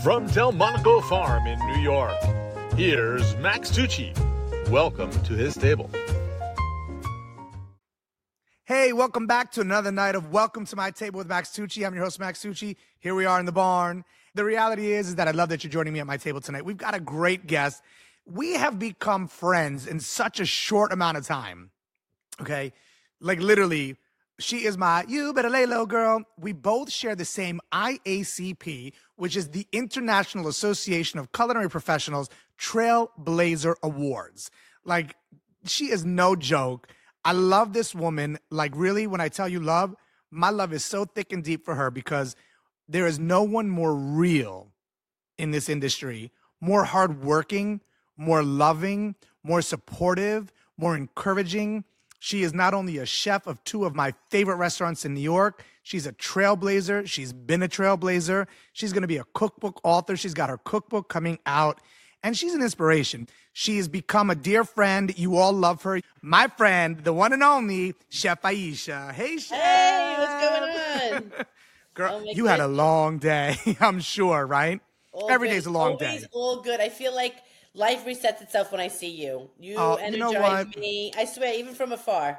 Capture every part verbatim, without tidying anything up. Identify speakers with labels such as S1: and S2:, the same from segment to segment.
S1: From Delmonico Farm in New York, here's Max Tucci. Welcome to his table.
S2: Hey, welcome back to another night of Welcome to My Table with Max Tucci. I'm your host, Max Tucci. Here we are in the barn. The reality is, is that I love that you're joining me at my table tonight. We've got a great guest. We have become friends in such a short amount of time, okay? Like literally, she is my you better lay low girl. We both share the same I A C P, which is the International Association of Culinary Professionals Trailblazer Awards. Like, she is no joke. I love this woman. Like, really, when I tell you love, my love is so thick and deep for her because there is no one more real in this industry, more hardworking, more loving, more supportive, more encouraging. She is not only a chef of two of my favorite restaurants in New York, she's a trailblazer. She's been a trailblazer. She's going to be a cookbook author. She's got her cookbook coming out, and she's an inspiration. She has become a dear friend. You all love her. My friend, the one and only, Chef Aisha. Hey, Chef.
S3: Hey, what's going on?
S2: Girl,
S3: Oh,
S2: you had a long day, I'm sure, right?
S3: All
S2: Every
S3: good.
S2: day's a long
S3: Always
S2: day.
S3: all good. I feel like life resets itself when I see you. You
S2: Oh, you
S3: energize
S2: know what?
S3: me. I swear, even from afar.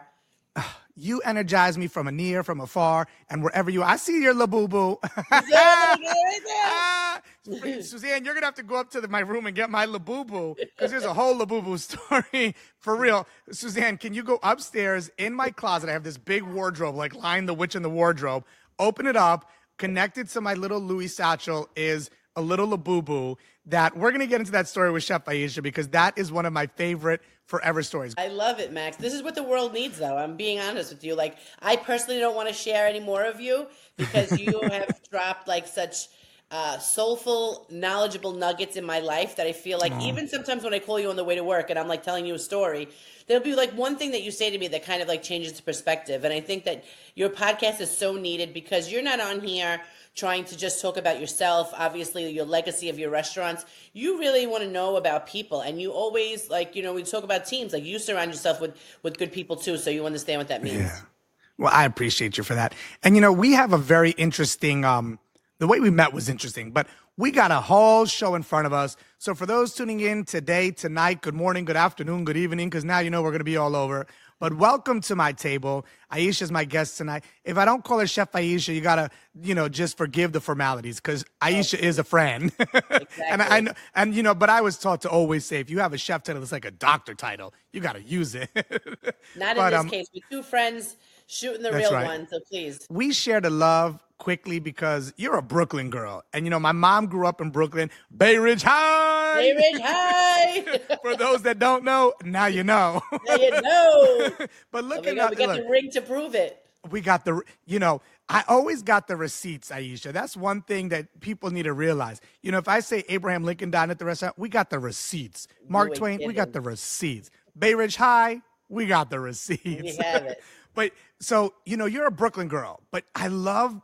S2: You energize me from a near, from afar, and wherever you are. I see your labubu.
S3: Yeah, right there.
S2: Ah, Suzanne, you're going to have to go up to the, my room and get my labubu because there's a whole labubu story. For real. Suzanne, can you go upstairs in my closet? I have this big wardrobe, like Lion the Witch in the Wardrobe. Open it up. Connected to my little Louis satchel is a little labubu that we're going to get into that story with Chef Aisha because that is one of my favorite forever stories.
S3: I love it, Max. This is what the world needs, though. I'm being honest with you. Like, I personally don't want to share any more of you because you have dropped like such uh, soulful, knowledgeable nuggets in my life that I feel like
S2: Aww.
S3: even sometimes when I call you on the way to work and I'm like telling you a story, there'll be like one thing that you say to me that kind of like changes the perspective. And I think that your podcast is so needed because you're not on here trying to just talk about yourself, obviously your legacy of your restaurants. You really want to know about people, and you always, like, you know, we talk about teams, like you surround yourself with with good people too, so you understand what that means.
S2: Yeah. Well, I appreciate you for that. And you know, we have a very interesting um the way we met was interesting, but we got a whole show in front of us. So for those tuning in today, tonight, good morning, good afternoon, good evening, because now you know we're going to be all over. But welcome to my table. Aisha's my guest tonight. If I don't call her Chef Aisha, you got to, you know, just forgive the formalities because Aisha is a friend.
S3: Exactly.
S2: and I, I know, and, you know, but I was taught to always say, if you have a chef title, it's like a doctor title. You got to use it.
S3: Not
S2: but,
S3: in this
S2: um,
S3: case. We're two friends shooting the
S2: that's
S3: real
S2: right.
S3: one, so please.
S2: We share the love quickly because you're a Brooklyn girl. And, you know, my mom grew up in Brooklyn, Bay Ridge High.
S3: Hey, Rich, hi.
S2: For those that don't know, now you know.
S3: Now you know.
S2: But look
S3: So we
S2: at
S3: got, we
S2: that.
S3: got
S2: Look,
S3: the ring to prove it.
S2: we got the, you know, I always got the receipts, Aisha. That's one thing that people need to realize. You know, if I say Abraham Lincoln dined at the restaurant, we got the receipts. Mark
S3: ain't
S2: Twain, we
S3: kidding.
S2: got the receipts. Bay Ridge High, we got the receipts.
S3: We have it.
S2: But so, you know, you're a Brooklyn girl, but I love,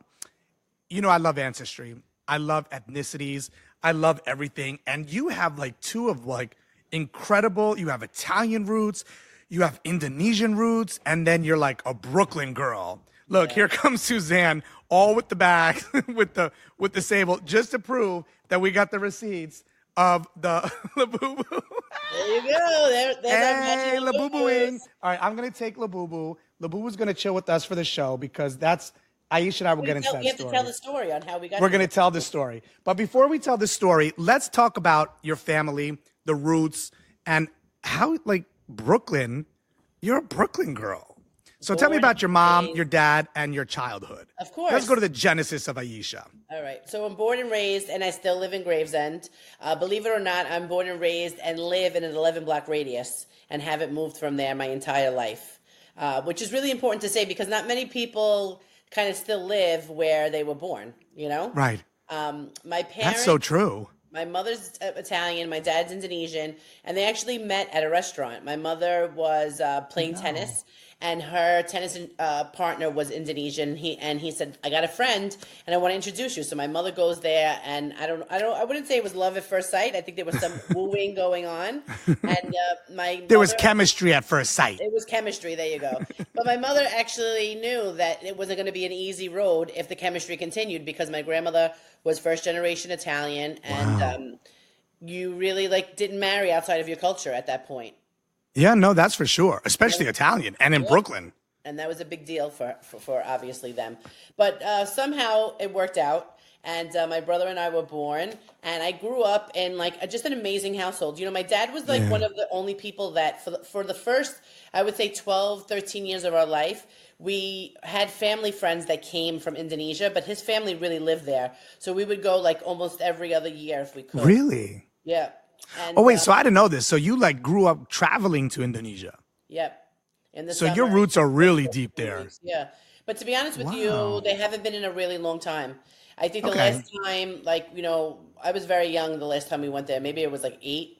S2: you know, I love ancestry. I love ethnicities. I love everything. And you have like two of like incredible, you have Italian roots, you have Indonesian roots, and then you're like a Brooklyn girl. Look,
S3: Yeah.
S2: here comes Suzanne, all with the bag, with the with the sable, just to prove that we got the receipts of the Labubu.
S3: There you go. There, there's our
S2: Hey,
S3: magic
S2: Labubuing. All right, I'm gonna take Labubu. Labubu's gonna chill with us for the show because that's Aisha and I will get into
S3: We
S2: that
S3: have to
S2: story.
S3: tell the story on how we got
S2: We're
S3: here.
S2: going to tell the story. But before we tell the story, let's talk about your family, the roots, and how, like, Brooklyn, you're a Brooklyn girl. So tell me
S3: Born
S2: about your mom,
S3: and
S2: your dad, and your childhood.
S3: Of course.
S2: Let's go to the genesis of Aisha.
S3: All right. So I'm born and raised, and I still live in Gravesend. Uh, believe it or not, I'm born and raised and live in an eleven block radius and haven't moved from there my entire life, uh, which is really important to say because not many people kind of still live where they were born, you know?
S2: Right.
S3: Um, my parents.
S2: That's so true.
S3: My mother's Italian, my dad's Indonesian, and they actually met at a restaurant. My mother was uh, playing
S2: No.
S3: tennis, and her tennis uh, partner was Indonesian. He and he said, "I got a friend, and I want to introduce you." So my mother goes there, and I don't, I don't, I wouldn't say it was love at first sight. I think there was some wooing going on, and uh, my
S2: There was
S3: mother-
S2: chemistry at first sight.
S3: It was chemistry. There you go. But my mother actually knew that it wasn't going to be an easy road if the chemistry continued, because my grandmother was first generation Italian, and
S2: Wow.
S3: um, you really like didn't marry outside of your culture at that point.
S2: Yeah, no, that's for sure. Especially Italian and in Brooklyn.
S3: And that was a big deal for, for, for obviously them. But uh, somehow it worked out. And uh, my brother and I were born. And I grew up in like a, just an amazing household. You know, my dad was like
S2: Yeah.
S3: one of the only people that for the, for the first, I would say twelve, thirteen years of our life, we had family friends that came from Indonesia, but his family really lived there. So we would go like almost every other year if we could.
S2: Really?
S3: Yeah. And,
S2: Oh, wait,
S3: uh,
S2: so I didn't know this. So you like grew up traveling to Indonesia.
S3: Yep. In the
S2: So your
S3: summer.
S2: roots are really deep there.
S3: Yeah. But to be honest with
S2: Wow.
S3: you, they haven't been in a really long time. I think the
S2: Okay.
S3: last time, like, you know, I was very young the last time we went there. Maybe it was like eight.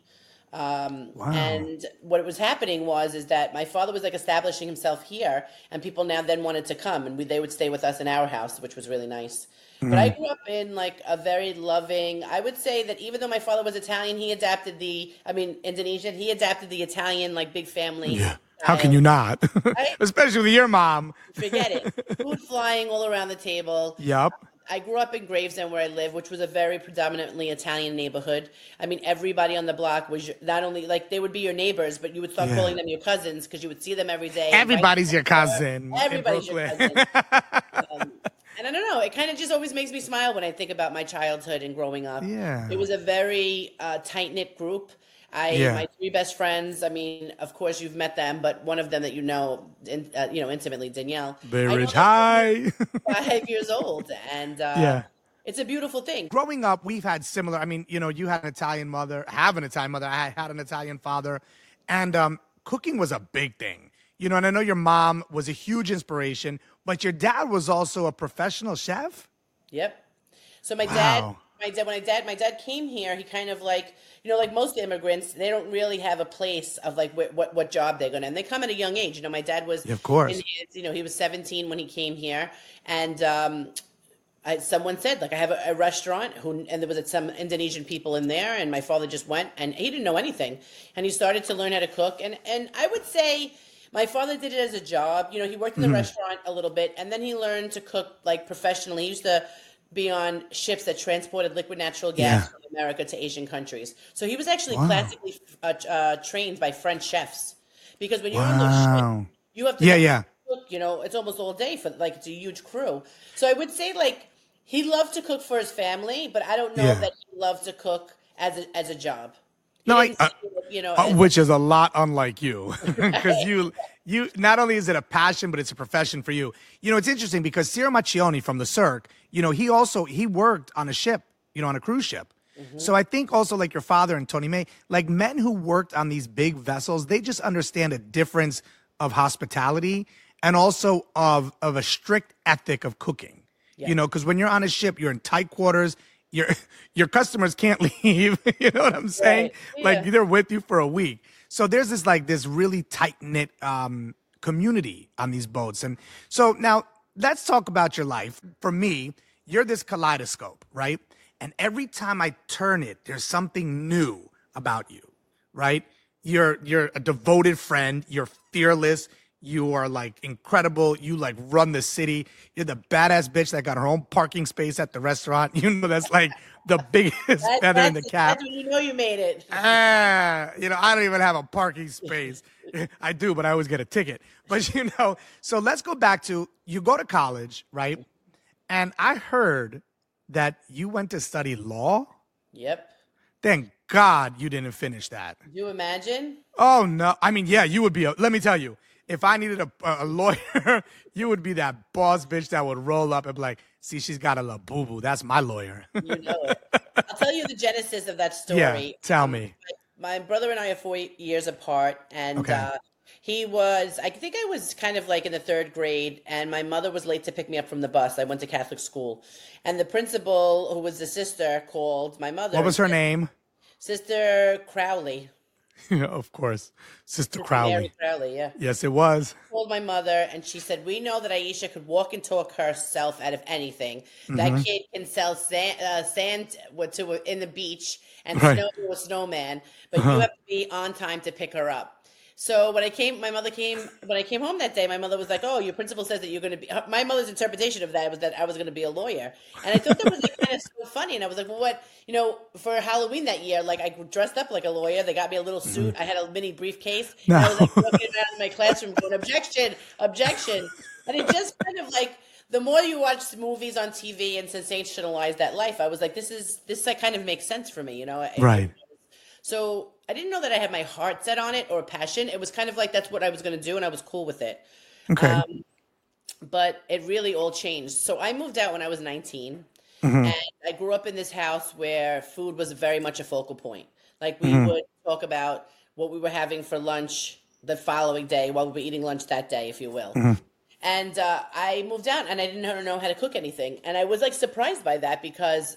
S3: Um,
S2: Wow.
S3: And what was happening was is that my father was like establishing himself here, and people now then wanted to come, and we, they would stay with us in our house, which was really nice. But I grew up in like a very loving. I would say that even though my father was Italian, he adapted the. I mean, Indonesian. He adapted the Italian like big family.
S2: Yeah. How can
S3: style.
S2: you not?
S3: Right?
S2: Especially with your mom.
S3: Forget it. Food flying all around the table.
S2: Yup.
S3: I grew up in Gravesend where I live, which was a very predominantly Italian neighborhood. I mean, everybody on the block was your, not only like they would be your neighbors, but you would start
S2: Yeah.
S3: calling them your cousins because you would see them every day.
S2: Everybody's your cousin.
S3: Everybody's
S2: in
S3: your
S2: Brooklyn.
S3: cousin. Um, and I don't know, it kind of just always makes me smile when I think about my childhood and growing up.
S2: Yeah.
S3: It was a very uh, tight-knit group. I,
S2: Yeah.
S3: my three best friends, I mean, of course you've met them, but one of them that you know, in, uh, you know, intimately, Danielle.
S2: Bay
S3: I know
S2: Ridge
S3: her
S2: High.
S3: five years old, and uh,
S2: Yeah.
S3: it's a beautiful thing.
S2: Growing up, we've had similar. I mean, you know, you had an Italian mother, have an Italian mother. I had an Italian father, and um, cooking was a big thing. You know, and I know your mom was a huge inspiration, but your dad was also a professional chef.
S3: Yep. So my dad,
S2: Wow.
S3: my dad, when I dad, my dad came here, he kind of like, you know, like most immigrants, they don't really have a place of like what what, what job they're gonna, and they come at a young age. You know, my dad was,
S2: Yeah, of course.
S3: in his, you know, he was seventeen when he came here, and um, I, someone said like I have a, a restaurant, who, and there was some Indonesian people in there, and my father just went, and he didn't know anything, and he started to learn how to cook, and and I would say. My father did it as a job. You know, he worked in the
S2: Mm-hmm.
S3: restaurant a little bit, and then he learned to cook like professionally. He used to be on ships that transported liquid natural gas
S2: Yeah.
S3: from America to Asian countries. So he was actually
S2: Wow.
S3: classically uh, uh, trained by French chefs. Because when you're on those
S2: Wow.
S3: ships, you have to
S2: Yeah, yeah.
S3: cook, you know, it's almost all day for like it's a huge crew. So I would say like he loved to cook for his family, but I don't know
S2: Yeah.
S3: that he loved to cook as a, as a job. He
S2: No, I-
S3: didn't
S2: uh,
S3: see it, you know,
S2: Uh,
S3: as-
S2: which is a lot unlike you, because you you not only is it a passion, but it's a profession for you. You know, it's interesting because Ciro Macchioni from the Cirque, you know, he also he worked on a ship, you know, on a cruise ship. So I think also like your father and Tony May, like men who worked on these big vessels, they just understand a difference of hospitality and also of of a strict ethic of cooking. You know, because when you're on a ship, you're in tight quarters. Your your customers can't leave. You know what I'm saying?
S3: Right.
S2: Like
S3: Yeah.
S2: they're with you for a week. So there's this like this really tight knit um, community on these boats. And so now let's talk about your life. For me, you're this kaleidoscope, right? And every time I turn it, there's something new about you, right? You're you're a devoted friend. You're fearless. You are like incredible. You like run the city. You're the badass bitch that got her own parking space at the restaurant. You know, that's like the biggest
S3: That-
S2: feather in the
S3: that's-
S2: cap.
S3: That's when you know you made it.
S2: Ah, you know, I don't even have a parking space. I do, but I always get a ticket. But you know, so let's go back to you go to college, right? And I heard that you went to study law.
S3: Yep.
S2: Thank God you didn't finish that.
S3: Can you imagine?
S2: Oh no! I mean, yeah, you would be. A, let me tell you, if I needed a, a lawyer, you would be that boss bitch that would roll up and be like, "See, she's got a little boo boo. That's my lawyer."
S3: You know it. I'll tell you the genesis of that story.
S2: Yeah, tell me.
S3: My brother and I are four years apart, and
S2: Okay.
S3: uh, he was, I think I was kind of like in the third grade, and my mother was late to pick me up from the bus. I went to Catholic school, and the principal, who was the sister, called my mother.
S2: What was her
S3: and said,
S2: name?
S3: Sister Crowley.
S2: Of course. Sister
S3: Sister
S2: Crowley.
S3: Mary Crowley, yeah.
S2: Yes, it was.
S3: Told my mother, and she said, "We know that Aisha could walk and talk herself out of anything. That kid can sell sand, uh, sand with- to in the beach and
S2: Right.
S3: snow to a snowman, but you have to be on time to pick her up." So when I came, my mother came. When I came home that day, my mother was like, "Oh, your principal says that you're going to be." My mother's interpretation of that was that I was going to be a lawyer, and I thought that was like kind of so funny. And I was like, "Well, what?" You know, for Halloween that year, like I dressed up like a lawyer. They got me a little suit. I had a mini briefcase. And I was like walking around in my classroom going, "Objection, objection," and it just kind of like. The more you watch movies on T V and sensationalize that life, I was like, "This is this like kind of makes sense for me," you know? It-
S2: Right.
S3: So I didn't know that I had my heart set on it or passion. It was kind of like that's what I was going to do, and I was cool with it.
S2: Okay.
S3: Um, but it really all changed. So I moved out when I was nineteen, and I grew up in this house where food was very much a focal point. Like we would talk about what we were having for lunch the following day while we were eating lunch that day, if you will. And uh, I moved out, and I didn't know know how to cook anything, and I was like surprised by that because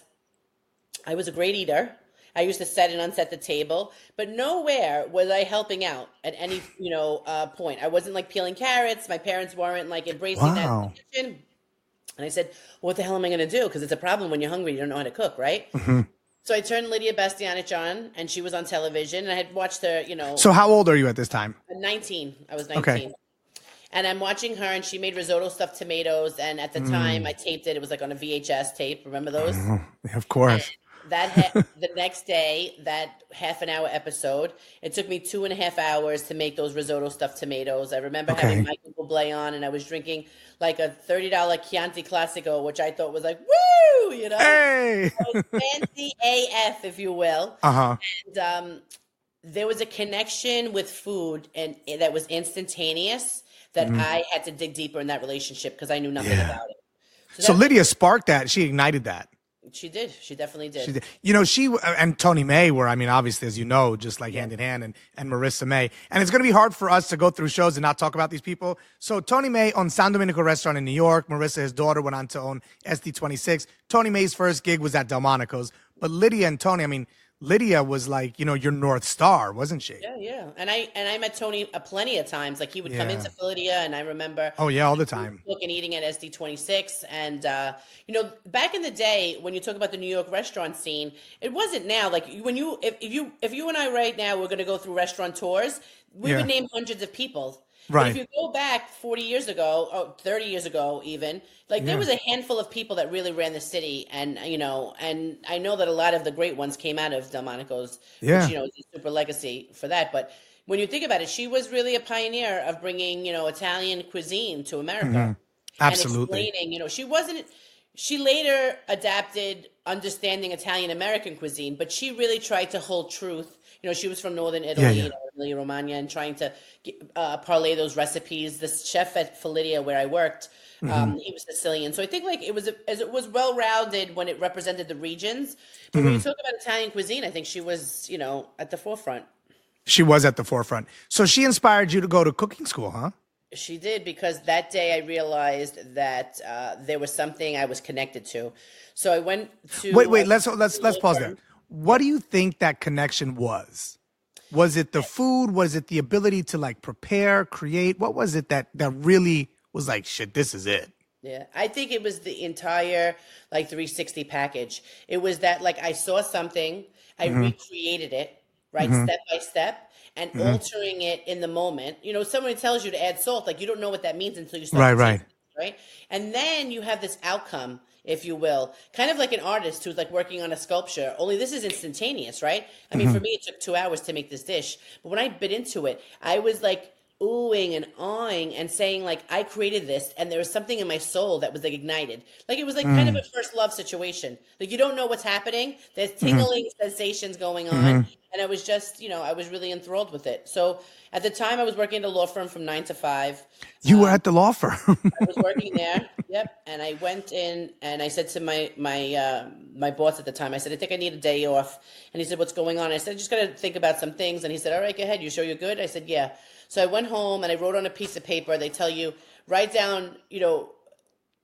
S3: I was a great eater. I used to set and unset the table, but nowhere was I helping out at any, you know, uh, point. I wasn't like peeling carrots. My parents weren't like embracing that in
S2: Wow.
S3: the kitchen. And I said, well, what the hell am I going to do? Because it's a problem when you're hungry, you don't know how to cook, right? So I turned Lydia Bastianich on, and she was on television, and I had watched her, you know,
S2: So how old are you at this time?
S3: at nineteen. I was nineteen.
S2: Okay.
S3: And I'm watching her, and she made risotto stuffed tomatoes. And at the time, I taped it. It was like on a V H S tape. Remember those?
S2: Of course.
S3: That ha- the next day, that half an hour episode, it took me two and a half hours to make those risotto stuffed tomatoes. I remember
S2: Okay.
S3: having Michael Bublé on, and I was drinking like a thirty dollar Chianti Classico, which I thought was like woo, you know,
S2: Hey.
S3: it was fancy A F, if you will.
S2: Uh huh.
S3: And um, there was a connection with food, and that was instantaneous. That I had to dig deeper in that relationship because I knew nothing
S2: Yeah.
S3: about it.
S2: So
S3: that-
S2: Lydia sparked that. She ignited that.
S3: She did. She definitely did.
S2: She did. You know, she and Tony May were, I mean, obviously, as you know, just like hand in hand, and, and Marissa May. And it's going to be hard for us to go through shows and not talk about these people. So Tony May owned San Domenico Restaurant in New York. Marissa, his daughter, went on to own S D twenty-six. Tony May's first gig was at Delmonico's. But Lydia and Tony, I mean, Lydia was like, you know, your North Star, wasn't she?
S3: Yeah, yeah. And I and I met Tony a plenty of times. Like he would come
S2: Yeah.
S3: into Philadelphia, and I remember
S2: Oh, yeah, all the time.
S3: looking eating at S D twenty-six. And uh, you know, back in the day when you talk about the New York restaurant scene, it wasn't now. Like when you if, if you if you and I right now we're gonna go through restaurant tours, we
S2: Yeah.
S3: would name hundreds of people. But
S2: Right.
S3: if you go back forty years ago, or thirty years ago even, like there
S2: Yeah.
S3: was a handful of people that really ran the city. And, you know, and I know that a lot of the great ones came out of Delmonico's,
S2: Yeah.
S3: which, you know, is a super legacy for that. But when you think about it, she was really a pioneer of bringing, you know, Italian cuisine to America.
S2: Absolutely.
S3: And explaining, you know, she wasn't, she later adapted understanding Italian American cuisine, but she really tried to hold truth. You know, she was from Northern Italy,
S2: Yeah, yeah.
S3: you know, Emilia Romagna, and trying to uh, parlay those recipes. This chef at Felidia, where I worked,
S2: Mm-hmm.
S3: um, he was Sicilian. So I think like it was, a, as it was well rounded when it represented the regions. But
S2: Mm-hmm.
S3: when you talk about Italian cuisine, I think she was, you know, at the forefront.
S2: She was at the forefront. So she inspired you to go to cooking school, huh?
S3: She did, because that day I realized that uh, there was something I was connected to. So I went to
S2: Wait, wait,
S3: uh,
S2: let's let's let's pause there. What do you think that connection was? Was it the food? Was it the ability to like prepare, create? What was it that that really was like, shit, this is it?
S3: Yeah, I think it was the entire like three sixty package. It was that like I saw something, I
S2: Mm-hmm.
S3: recreated it, right, step by step, and altering it in the moment. You know, someone tells you to add salt, like you don't know what that means until you start.
S2: Right,
S3: to
S2: right.
S3: taste it, right. And then you have this outcome, if you will, kind of like an artist who's like working on a sculpture. Only this is instantaneous, right? I mean, for me, it took two hours to make this dish, but when I bit into it, I was like oohing and awing and saying like I created this, and there was something in my soul that was like ignited. Like it was like kind of a first love situation. Like you don't know what's happening. There's tingling sensations going on. And I was just, you know, I was really enthralled with it. So at the time I was working at a law firm from nine to five.
S2: You were at the law firm.
S3: I was working there. Yep. And I went in and I said to my my uh, my boss at the time, I said, I think I need a day off. And he said, what's going on? I said, I just got to think about some things. And he said, all right, go ahead. You sure you're good? I said, yeah. So I went home and I wrote on a piece of paper. They tell you, write down, you know,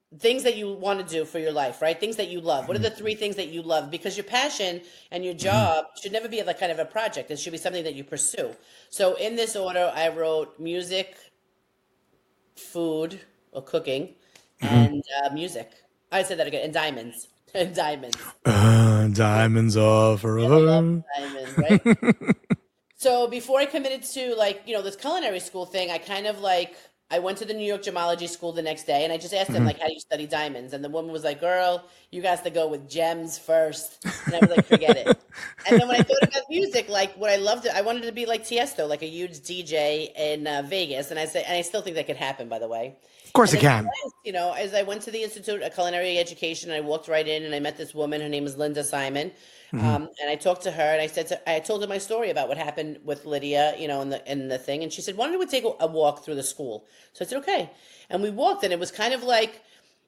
S3: things that you want to do for your life, right? Things that you love. What are the three things that you love? Because your passion and your job should never be like kind of a project. It should be something that you pursue. So in this order, I wrote music, food or cooking, and uh, music. I said that again. And diamonds. And diamonds.
S2: Uh, diamonds are forever.
S3: Diamonds, right? So before I committed to like, you know, this culinary school thing, I kind of like, I went to the New York Gemology School the next day and I just asked them, like, how do you study diamonds? And the woman was like, girl, you guys to go with gems first. And I was like, forget it. And then when I thought about music, like what I loved, I wanted to be like Tiesto, like a huge D J in uh, Vegas. And I say, and I still think that could happen, by the way.
S2: Of course
S3: And
S2: it
S3: then,
S2: can.
S3: you know, as I went to the Institute of Culinary Education, I walked right in and I met this woman. Her name is Linda Simon. Um, and I talked to her and I said, to, I told her my story about what happened with Lydia, you know, in the, in the thing. And she said, why don't we take a, a walk through the school? So I said, okay. And we walked and it was kind of like,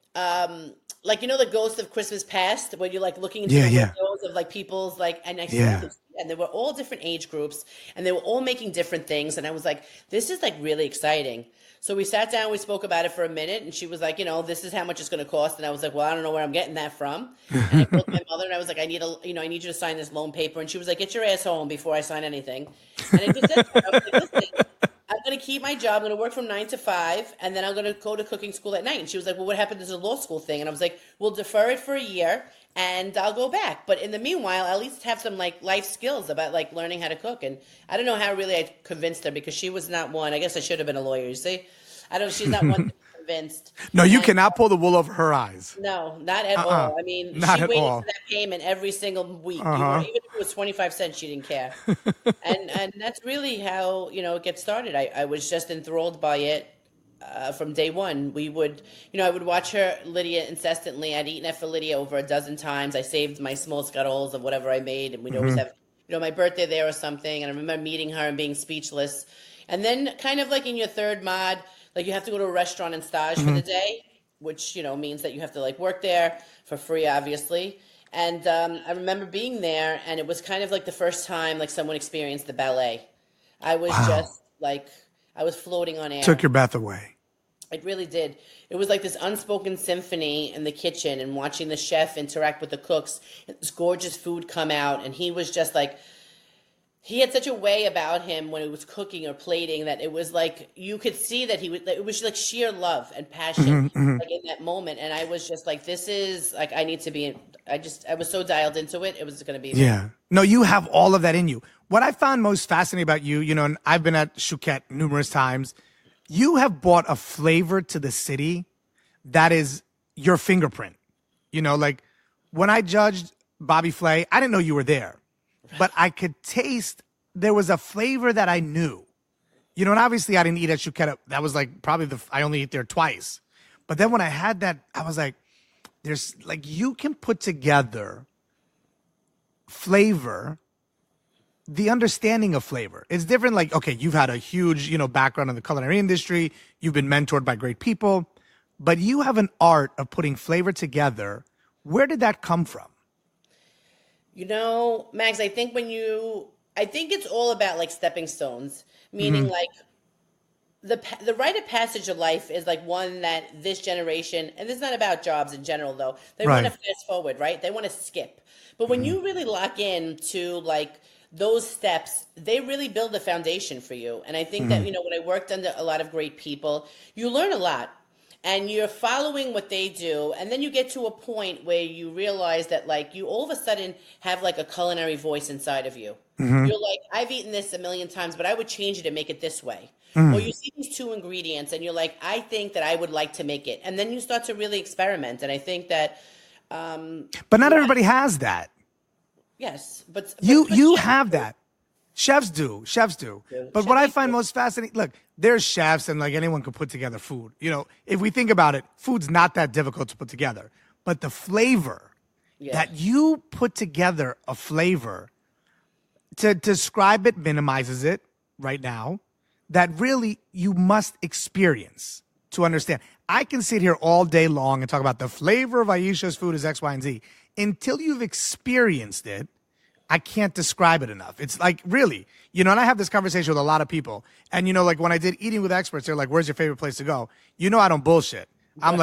S3: um, like, you know, the Ghost of Christmas Past, where you're like looking into
S2: Yeah,
S3: the
S2: yeah.
S3: windows of like people's like, and I
S2: Yeah.
S3: saw this, and they were all different age groups and they were all making different things. And I was like, this is like really exciting. So we sat down, we spoke about it for a minute, and she was like, you know, this is how much it's going to cost. And I was like, well, I don't know where I'm getting that from. And I called my mother, and I was like, I need a, you know, I need you to sign this loan paper. And she was like, get your ass home before I sign anything. And I just said to her, I was like, listen, I'm going to keep my job. I'm going to work from nine to five, and then I'm going to go to cooking school at night. And she was like, well, what happened to the law school thing? And I was like, we'll defer it for a year, and I'll go back. But in the meanwhile, I'll at least have some like life skills about like learning how to cook. And I don't know how really I convinced her because she was not one. I guess I should have been a lawyer, you see. I don't. She's not one to be convinced.
S2: No, you
S3: And-
S2: cannot pull the wool over her eyes.
S3: No, not at
S2: Uh-uh.
S3: all. I mean,
S2: Not
S3: she
S2: at
S3: waited
S2: all.
S3: for that payment every single week.
S2: Uh-huh.
S3: You know, even if it was twenty-five cents, she didn't care. and and that's really how, you know, it gets started. I, I was just enthralled by it uh, from day one. We would, you know, I would watch her, Lydia, incessantly. I'd eaten it for Lydia over a dozen times. I saved my small scuttles of whatever I made, and we'd always have, you know, my birthday there or something. And I remember meeting her and being speechless. And then kind of like in your third mod, like you have to go to a restaurant and stage for the day, which, you know, means that you have to like work there for free, obviously. And um, I remember being there and it was kind of like the first time like someone experienced the ballet. I was
S2: Wow.
S3: just like, I was floating on air.
S2: Took your breath away.
S3: It really did. It was like this unspoken symphony in the kitchen and watching the chef interact with the cooks and this gorgeous food come out. And he was just like, he had such a way about him when he was cooking or plating that it was like you could see that he was. It was like sheer love and passion, like in that moment. And I was just like, "This is like I need to be." In, I just I was so dialed into it. It was going to be.
S2: Yeah. No, you have all of that in you. What I found most fascinating about you, you know, and I've been at Chouquette numerous times, you have brought a flavor to the city that is your fingerprint. You know, like when I judged Bobby Flay, I didn't know you were there, but I could taste there was a flavor that I knew. You know, and obviously I didn't eat at Chouquette. That was like probably the, I only ate there twice. But then when I had that, I was like, there's like, you can put together flavor, the understanding of flavor. It's different. Like, okay, you've had a huge, you know, background in the culinary industry. You've been mentored by great people, but you have an art of putting flavor together. Where did that come from?
S3: You know, Max, I think when you, I think it's all about like stepping stones, meaning like the pa- the rite of passage of life is like one that this generation, and this is not about jobs in general though, they
S2: Right.
S3: want to fast forward, right? They want to skip. But when you really lock in to like those steps, they really build the foundation for you. And I think that, you know, when I worked under a lot of great people, you learn a lot. And you're following what they do, and then you get to a point where you realize that, like, you all of a sudden have like a culinary voice inside of you. You're like, I've eaten this a million times, but I would change it and make it this way. Or you see these two ingredients, and you're like, I think that I would like to make it, and then you start to really experiment. And I think that, um,
S2: But not everybody has that.
S3: yes, but
S2: You
S3: but- but
S2: you
S3: yeah,
S2: have that. Chefs do. Chefs do. But what I find most fascinating, look, there's chefs and like anyone could put together food. You know, if we think about it, food's not that difficult to put together. But the flavor
S3: yeah.
S2: that you put together a flavor to describe it minimizes it right now that really you must experience to understand. I can sit here all day long and talk about the flavor of Aisha's food is X, Y, and Z. Until you've experienced it, I can't describe it enough. It's like, really, you know, and I have this conversation with a lot of people. And, you know, like when I did Eating with Experts, they're like, where's your favorite place to go? You know, I don't bullshit. I'm
S3: Right.
S2: like,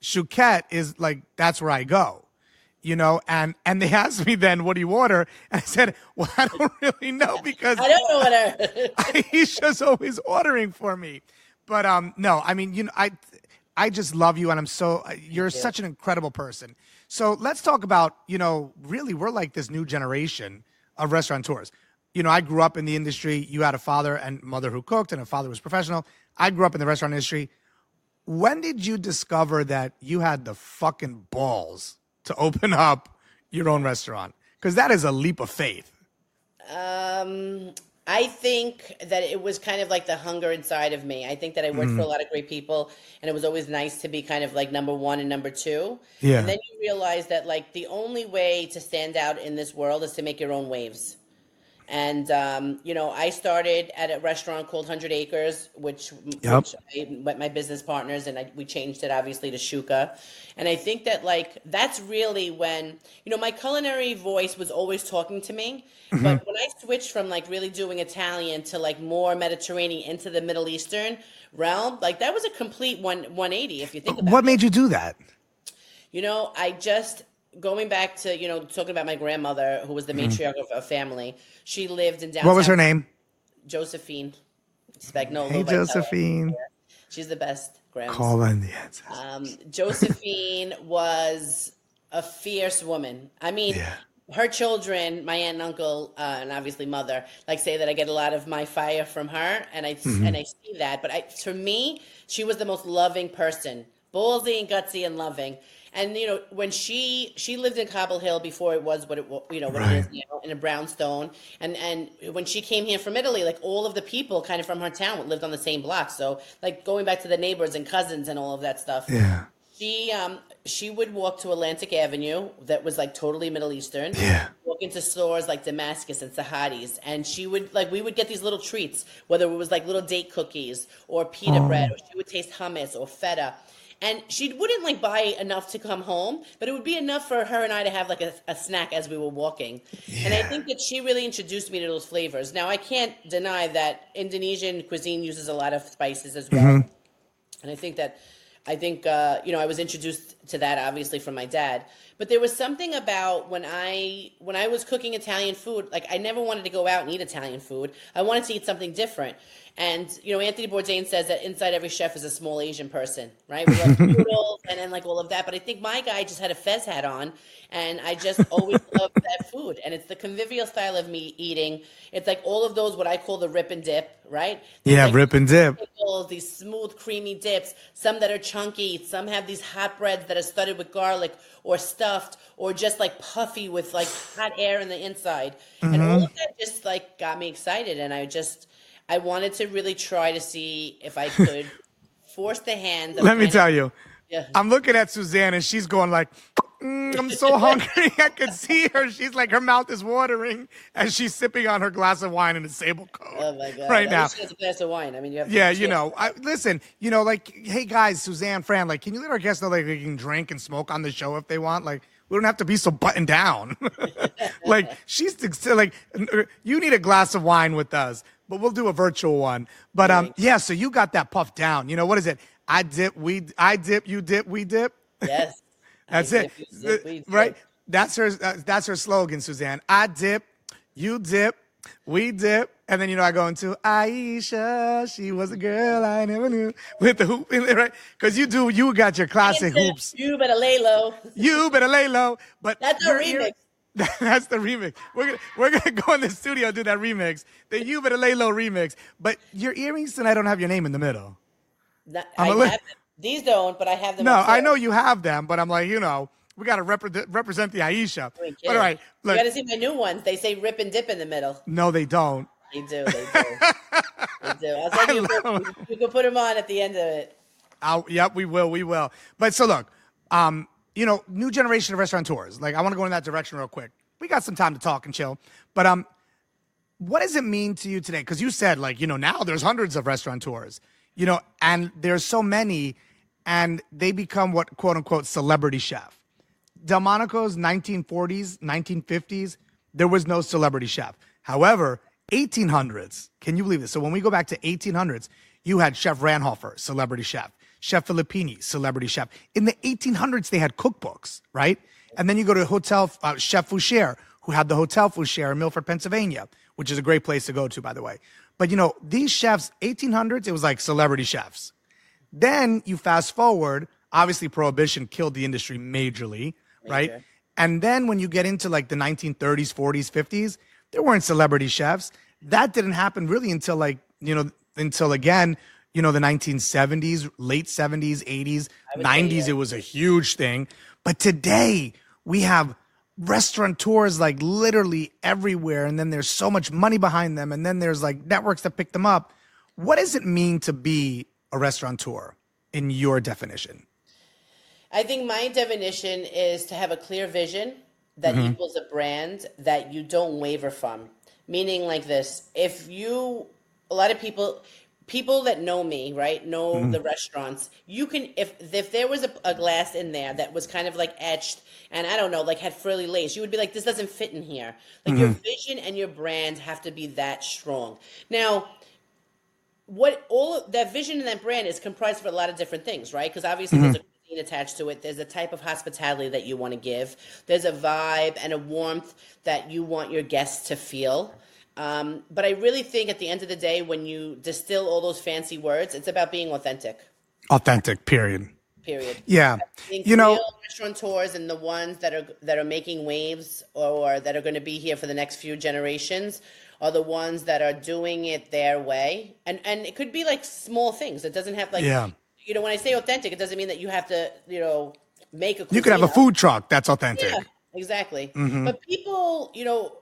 S2: Chouquette is like, that's where I go, you know, and, and they asked me then, what do you order? And I said, well, I don't really know because
S3: I don't know what I...
S2: he's just always ordering for me. But um, no, I mean, you know, I, I just love you, and I'm so, you're such an incredible person. So let's talk about, you know, really, we're like this new generation of restaurateurs. You know, I grew up in the industry. You had a father and mother who cooked, and a father who was professional. I grew up in the restaurant industry. When did you discover that you had the fucking balls to open up your own restaurant? Because that is a leap of faith.
S3: Um, I think that it was kind of like the hunger inside of me. I think that I worked mm. for a lot of great people, and it was always nice to be kind of like number one and number two.
S2: Yeah.
S3: And then you realize that like the only way to stand out in this world is to make your own waves. And, um, you know, I started at a restaurant called one hundred Acres, which,
S2: yep.
S3: which I met my business partners, and I, we changed it, obviously, to Shuka. And I think that, like, that's really when, you know, my culinary voice was always talking to me. Mm-hmm. But when I switched from, like, really doing Italian to, like, more Mediterranean into the Middle Eastern realm, like, that was a complete one, one eighty, if you think about
S2: what
S3: it. What
S2: made you do that?
S3: You know, I just... Going back to, you know, talking about my grandmother, who was the matriarch mm. of a family, she lived in downtown.
S2: What was her name?
S3: Josephine Spagnolo.
S2: Hey, Josephine.
S3: She's the best grandma.
S2: Call on the answers.
S3: Um, Josephine was a fierce woman. I mean, yeah. her children, my aunt and uncle, uh, and obviously mother, like say that I get a lot of my fire from her, and I mm-hmm. and I see that. But I, for me, she was the most loving person, ballsy and gutsy and loving. And, you know, when she she lived in Cobble Hill before it was what it you know what right. it is now, in a brownstone. And and when she came here from Italy, like all of the people kind of from her town lived on the same block. So like going back to the neighbors and cousins and all of that stuff.
S2: Yeah.
S3: She um she would walk to Atlantic Avenue that was like totally Middle Eastern.
S2: Yeah.
S3: Walk into stores like Damascus and Sahadi's, and she would like we would get these little treats, whether it was like little date cookies or pita oh. bread, or she would taste hummus or feta. And she wouldn't like buy enough to come home, but it would be enough for her and I to have like a, a snack as we were walking. Yeah. And I think that she really introduced me to those flavors. Now, I can't deny that Indonesian cuisine uses a lot of spices as well. Mm-hmm. And I think that, I think, uh, you know, I was introduced to that obviously from my dad. But there was something about when I when I was cooking Italian food, like I never wanted to go out and eat Italian food. I wanted to eat something different. And, you know, Anthony Bourdain says that inside every chef is a small Asian person, right? We love noodles and, and like all of that. But I think my guy just had a fez hat on, and I just always loved that food. And it's the convivial style of me eating. It's like all of those, what I call the rip and dip, right? There's
S2: yeah,
S3: like
S2: rip and dip.
S3: Pickles, these smooth, creamy dips, some that are chunky, some have these hot breads that are studded with garlic or stuffed or just like puffy with like hot air in the inside. Mm-hmm. And all of that just like got me excited. And I just... I wanted to really try to see if I could force the hand.
S2: Let me tell you,
S3: yeah.
S2: I'm looking at Suzanne and she's going like, mm, I'm so hungry. I could see her. She's like, her mouth is watering as she's sipping on her glass of wine in a sable coat.
S3: Oh my God.
S2: Right now.
S3: She has a glass of wine. I mean, you have to
S2: yeah, you know, I, listen, you know, like, hey guys, Suzanne, Fran, like, can you let our guests know like they can drink and smoke on the show if they want? Like, we don't have to be so buttoned down. Like, she's like, you need a glass of wine with us, but we'll do a virtual one. But um, yeah, so you got that puffed down. You know, what is it? I dip, we, I dip, you dip, we dip.
S3: Yes.
S2: That's
S3: I
S2: it.
S3: Dip, dip, dip.
S2: Right? That's her, uh, that's her slogan, Suzanne. I dip, you dip, we dip. And then, you know, I go into Aisha, she was a girl I never knew, with the hoop in there, right? Because you do, you got your classic hoops.
S3: You better lay low.
S2: You better lay low. But
S3: that's a remix.
S2: That's the remix. We're gonna we're gonna go in the studio and do that remix. The You Better Lay Low remix. But your earrings tonight don't have your name in the middle.
S3: Not, I li- have them. These don't, but I have them.
S2: No,
S3: upstairs.
S2: I know you have them, but I'm like, you know, we got to repre- represent the Aisha. But all right, look.
S3: You got to see my new ones. They say rip and dip in the middle.
S2: No, they don't.
S3: They do. They do. They do. I'll send you. A, you can put them on at the end of it.
S2: I'll, yep, we will. We will. But so look, um, you know, new generation of restaurateurs. Like, I want to go in that direction real quick. We got some time to talk and chill. But um, what does it mean to you today? Because you said, like, you know, now there's hundreds of restaurateurs, you know, and there's so many, and they become what, quote unquote, celebrity chef. Delmonico's nineteen forties, nineteen fifties, there was no celebrity chef. However, eighteen hundreds, can you believe this? So when we go back to eighteen hundreds, you had Chef Ranhofer, celebrity chef. Chef Filippini, celebrity chef. In the eighteen hundreds, they had cookbooks, right? And then you go to Hotel uh, Chef Foucher, who had the Hotel Foucher in Milford, Pennsylvania, which is a great place to go to, by the way. But, you know, these chefs, eighteen hundreds, it was like celebrity chefs. Then you fast forward, obviously Prohibition killed the industry majorly, right?
S3: Major.
S2: And then when you get into like the nineteen thirties, forties, fifties, there weren't celebrity chefs. That didn't happen really until like, you know, until again, you know, the nineteen seventies, late seventies, eighties, nineties,
S3: say, yeah.
S2: It was a huge thing. But today we have restaurateurs like literally everywhere. And then there's so much money behind them. And then there's like networks that pick them up. What does it mean to be a restaurateur in your definition?
S3: I think my definition is to have a clear vision that
S2: Mm-hmm.
S3: equals a brand that you don't waver from. Meaning like this, if you, a lot of people, people that know me, right, know
S2: Mm-hmm.
S3: the restaurants, you can, if if there was a, a glass in there that was kind of like etched and I don't know, like had frilly lace, you would be like, this doesn't fit in here. Like your vision and your brand have to be that strong. Now, what all of that vision and that brand is comprised of a lot of different things, right? Because obviously there's a cuisine attached to it. There's a type of hospitality that you want to give. There's a vibe and a warmth that you want your guests to feel. Um, but I really think at the end of the day, when you distill all those fancy words, it's about being authentic.
S2: Authentic, period.
S3: Period.
S2: Yeah.
S3: I think
S2: You know,
S3: real restaurateurs and the ones that are that are making waves or that are going to be here for the next few generations are the ones that are doing it their way. And and it could be like small things. It doesn't have like,
S2: Yeah.
S3: you know, when I say authentic, it doesn't mean that you have to, you know, make a
S2: you could have a
S3: cuisine up.
S2: food truck that's authentic.
S3: Yeah, exactly.
S2: Mm-hmm.
S3: But people, you know,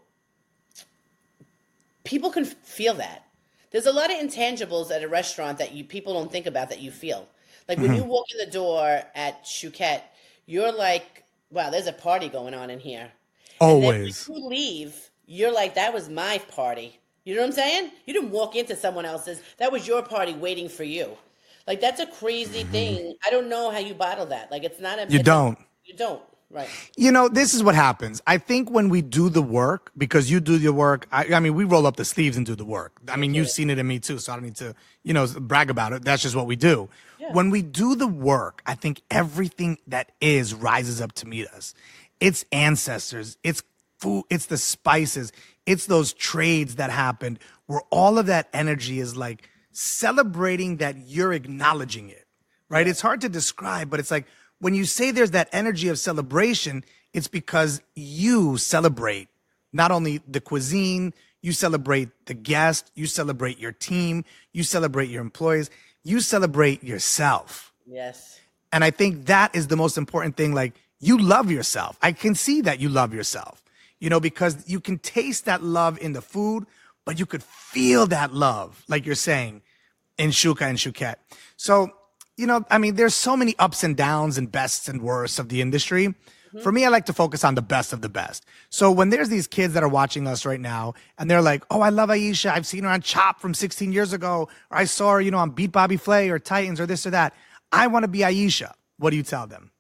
S3: people can feel that. There's a lot of intangibles at a restaurant that you people don't think about that you feel. Like when you walk in the door at Chouquette, you're like, wow, there's a party going on in here.
S2: Always.
S3: And then when you leave, you're like, that was my party. You know what I'm saying? You didn't walk into someone else's. That was your party waiting for you. Like, that's a crazy thing. I don't know how you bottle that. Like, it's not a...
S2: You
S3: it's
S2: don't.
S3: A, you don't. Right.
S2: You know, this is what happens. I think when we do the work, because you do your work, I, I mean, we roll up the sleeves and do the work. I mean, you've seen it in me too, so I don't need to, you know, brag about it. That's just what we do.
S3: Yeah.
S2: When we do the work, I think everything that is rises up to meet us. It's ancestors, it's food, it's the spices, it's those trades that happened where all of that energy is like celebrating that you're acknowledging it, right? It's hard to describe, but it's like, when you say there's that energy of celebration, it's because you celebrate not only the cuisine, you celebrate the guest, you celebrate your team, you celebrate your employees, you celebrate yourself.
S3: Yes.
S2: And I think that is the most important thing. Like, you love yourself. I can see that you love yourself, you know, because you can taste that love in the food, but you could feel that love, like you're saying, in Shuka and Chouquette. So, you know, I mean, there's so many ups and downs and bests and worsts of the industry. Mm-hmm. For me, I like to focus on the best of the best. So when there's these kids that are watching us right now and they're like, oh, I love Aisha. I've seen her on Chop from sixteen years ago. Or I saw her, you know, on Beat Bobby Flay or Titans or this or that. I want to be Aisha. What do you tell them?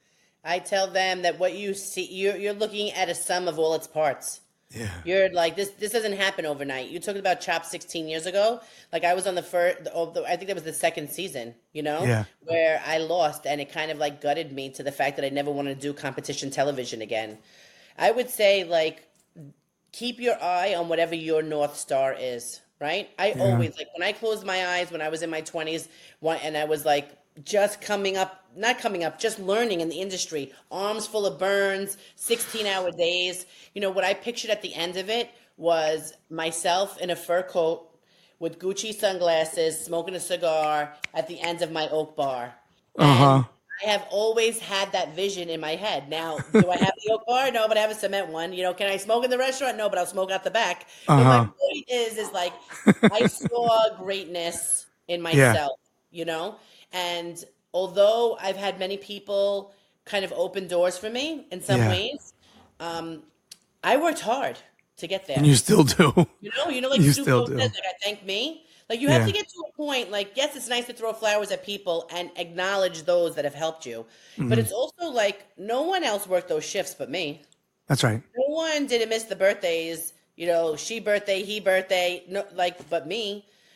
S3: I tell them that what you see, you're, you're looking at a sum of all its parts.
S2: Yeah.
S3: You're like, this This doesn't happen overnight. You talked about Chop sixteen years ago. Like, I was on the first, I think that was the second season, you know,
S2: Yeah.
S3: where I lost, and it kind of like gutted me to the fact that I never wanted to do competition television again. I would say, like, keep your eye on whatever your North Star is, right? I
S2: Yeah.
S3: always, like, when I closed my eyes when I was in my twenties, one- and I was like, just coming up, not coming up, just learning in the industry, arms full of burns, sixteen hour days. You know, what I pictured at the end of it was myself in a fur coat with Gucci sunglasses, smoking a cigar at the end of my oak bar.
S2: Uh-huh.
S3: I have always had that vision in my head. Now, do I have the oak bar? No, but I have a cement one. You know, can I smoke in the restaurant? No, but I'll smoke out the back. But my
S2: Uh-huh.
S3: point is, is like, I saw greatness in myself, you know? And although I've had many people kind of open doors for me in some
S2: Yeah.
S3: ways, um, I worked hard to get there.
S2: And you still do.
S3: You know, you know, like
S2: You
S3: Stu
S2: still
S3: Pope
S2: do.
S3: says, like, I thank me. Like, you have
S2: Yeah.
S3: to get to a point, like, yes, it's nice to throw flowers at people and acknowledge those that have helped you.
S2: Mm-hmm.
S3: But it's also like, no one else worked those shifts but me.
S2: That's right.
S3: No one didn't miss the birthdays, you know, she birthday, he birthday, no, like, but me.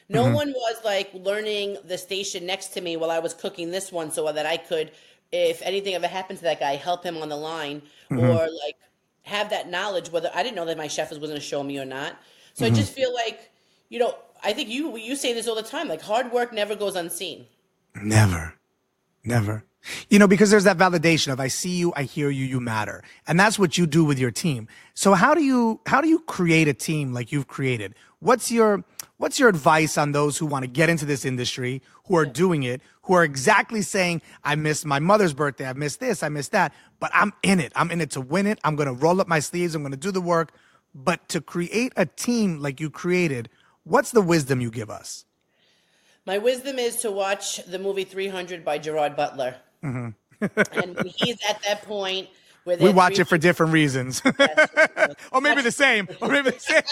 S3: No
S2: Mm-hmm.
S3: one was like learning the station next to me while I was cooking this one so that I could, if anything ever happened to that guy, help him on the line or
S2: Mm-hmm.
S3: like have that knowledge. Whether I didn't know that my chef was going to show me or not. So I
S2: Mm-hmm.
S3: just feel like, you know, I think you you say this all the time. Like hard work never goes unseen.
S2: Never, never. You know, because there's that validation of I see you, I hear you, you matter. And that's what you do with your team. So how do you how do you create a team like you've created? What's your what's your advice on those who want to get into this industry, who are doing it, who are exactly saying, I missed my mother's birthday, I missed this, I missed that, but I'm in it. I'm in it to win it. I'm going to roll up my sleeves, I'm going to do the work. But to create a team like you created, what's the wisdom you give us?
S3: My wisdom is to watch the movie three hundred by Gerard Butler. And when he's at that point where
S2: We
S3: they're
S2: watch
S3: three-
S2: it for different reasons. Or maybe the same. Or maybe the same.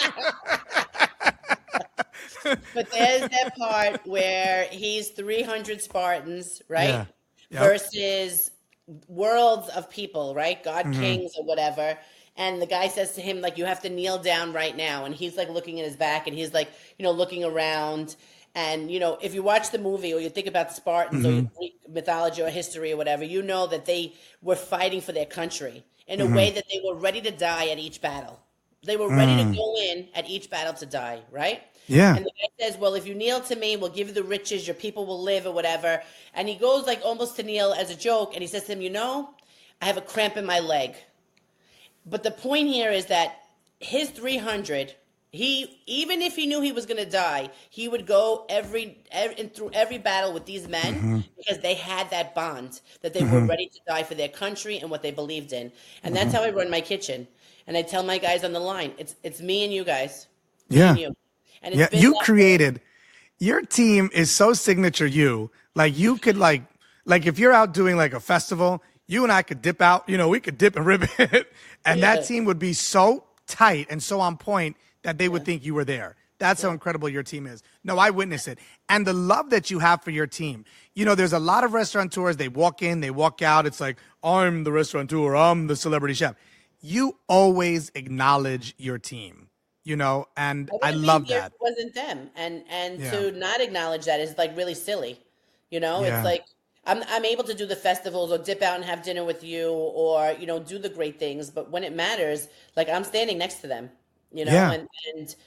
S3: But there's that part where he's three hundred Spartans, right?
S2: Yeah. Yep.
S3: Versus worlds of people, right? God
S2: Mm-hmm.
S3: kings or whatever. And the guy says to him, like, you have to kneel down right now. And he's like looking at his back and he's like, you know, looking around. And, you know, if you watch the movie or you think about the Spartans
S2: Mm-hmm.
S3: or Greek mythology or history or whatever, you know that they were fighting for their country in
S2: Mm-hmm.
S3: a way that they were ready to die at each battle. They were ready
S2: Mm.
S3: to go in at each battle to die, right?
S2: Yeah.
S3: And the guy says, well, if you kneel to me, we'll give you the riches, your people will live or whatever. And he goes like almost to kneel as a joke. And he says to him, you know, I have a cramp in my leg. But the point here is that his three hundred, he, even if he knew he was going to die, he would go every, every through every battle with these men
S2: Mm-hmm.
S3: because they had that bond that they were ready to die for their country and what they believed in. And that's
S2: Mm-hmm.
S3: how I run my kitchen. And I tell my guys on the line, it's it's me and you guys. Me
S2: Yeah.
S3: and you. And it's
S2: Yeah,
S3: been
S2: you
S3: that way.
S2: created, your team is so signature you. Like you could like, like if you're out doing like a festival, you and I could dip out, you know, we could dip and rip it. And
S3: Yeah.
S2: that team would be so tight and so on point that they would think you were there. That's how incredible your team is. No, I witness it. And the love that you have for your team. You know, there's a lot of restaurateurs, they walk in, they walk out. It's like, I'm the restaurateur, I'm the celebrity chef. You always acknowledge your team, you know, and I,
S3: wouldn't be
S2: love
S3: here
S2: that.
S3: if it wasn't them, and and
S2: Yeah.
S3: to not acknowledge that is like really silly. You know,
S2: Yeah.
S3: it's like I'm I'm able to do the festivals or dip out and have dinner with you, or you know, do the great things. But when it matters, like I'm standing next to them. You know,
S2: Yeah.
S3: and and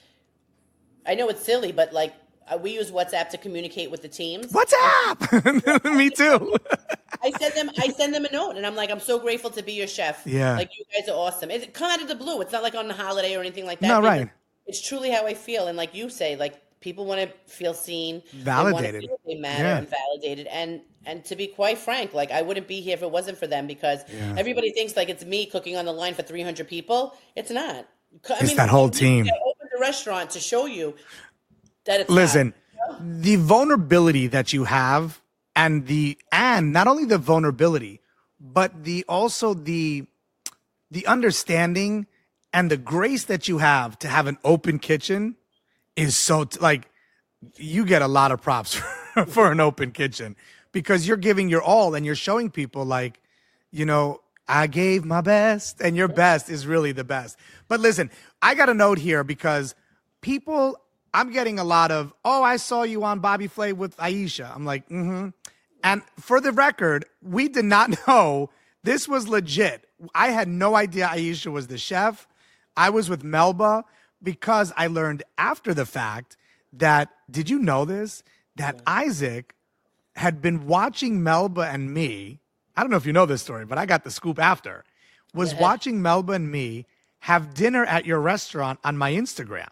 S3: I know it's silly, but like uh, we use WhatsApp to communicate with the teams.
S2: What's up? Me too.
S3: I send them I send them a note and I'm like, I'm so grateful to be your chef.
S2: Yeah.
S3: Like you guys are awesome. It come out of the blue. It's not like on the holiday or anything like that.
S2: No,
S3: because
S2: right.
S3: It's truly how I feel. And like you say, like people want to feel seen. They wanna
S2: Validated.
S3: feel they matter
S2: Yeah.
S3: and validated. And and to be quite frank, like I wouldn't be here if it wasn't for them because
S2: Yeah.
S3: everybody thinks like it's me cooking on the line for three hundred people. It's not. I
S2: It's that whole team.
S3: I opened the restaurant to show you that it's
S2: Listen,
S3: not.
S2: the vulnerability that you have and the and not only the vulnerability, but the also the the understanding and the grace that you have to have an open kitchen is so t- like you get a lot of props for, for an open kitchen because you're giving your all and you're showing people like, you know, I gave my best and your best is really the best. But listen, I got a note here because people, I'm getting a lot of, oh, I saw you on Bobby Flay with Aisha. I'm like, mm-hmm. And for the record, we did not know this was legit. I had no idea Aisha was the chef. I was with Melba because I learned after the fact that, did you know this? That Isaac had been watching Melba and me. I don't know if you know this story, but I got the scoop after. Was
S3: Yeah.
S2: watching Melba and me have dinner at your restaurant on my Instagram.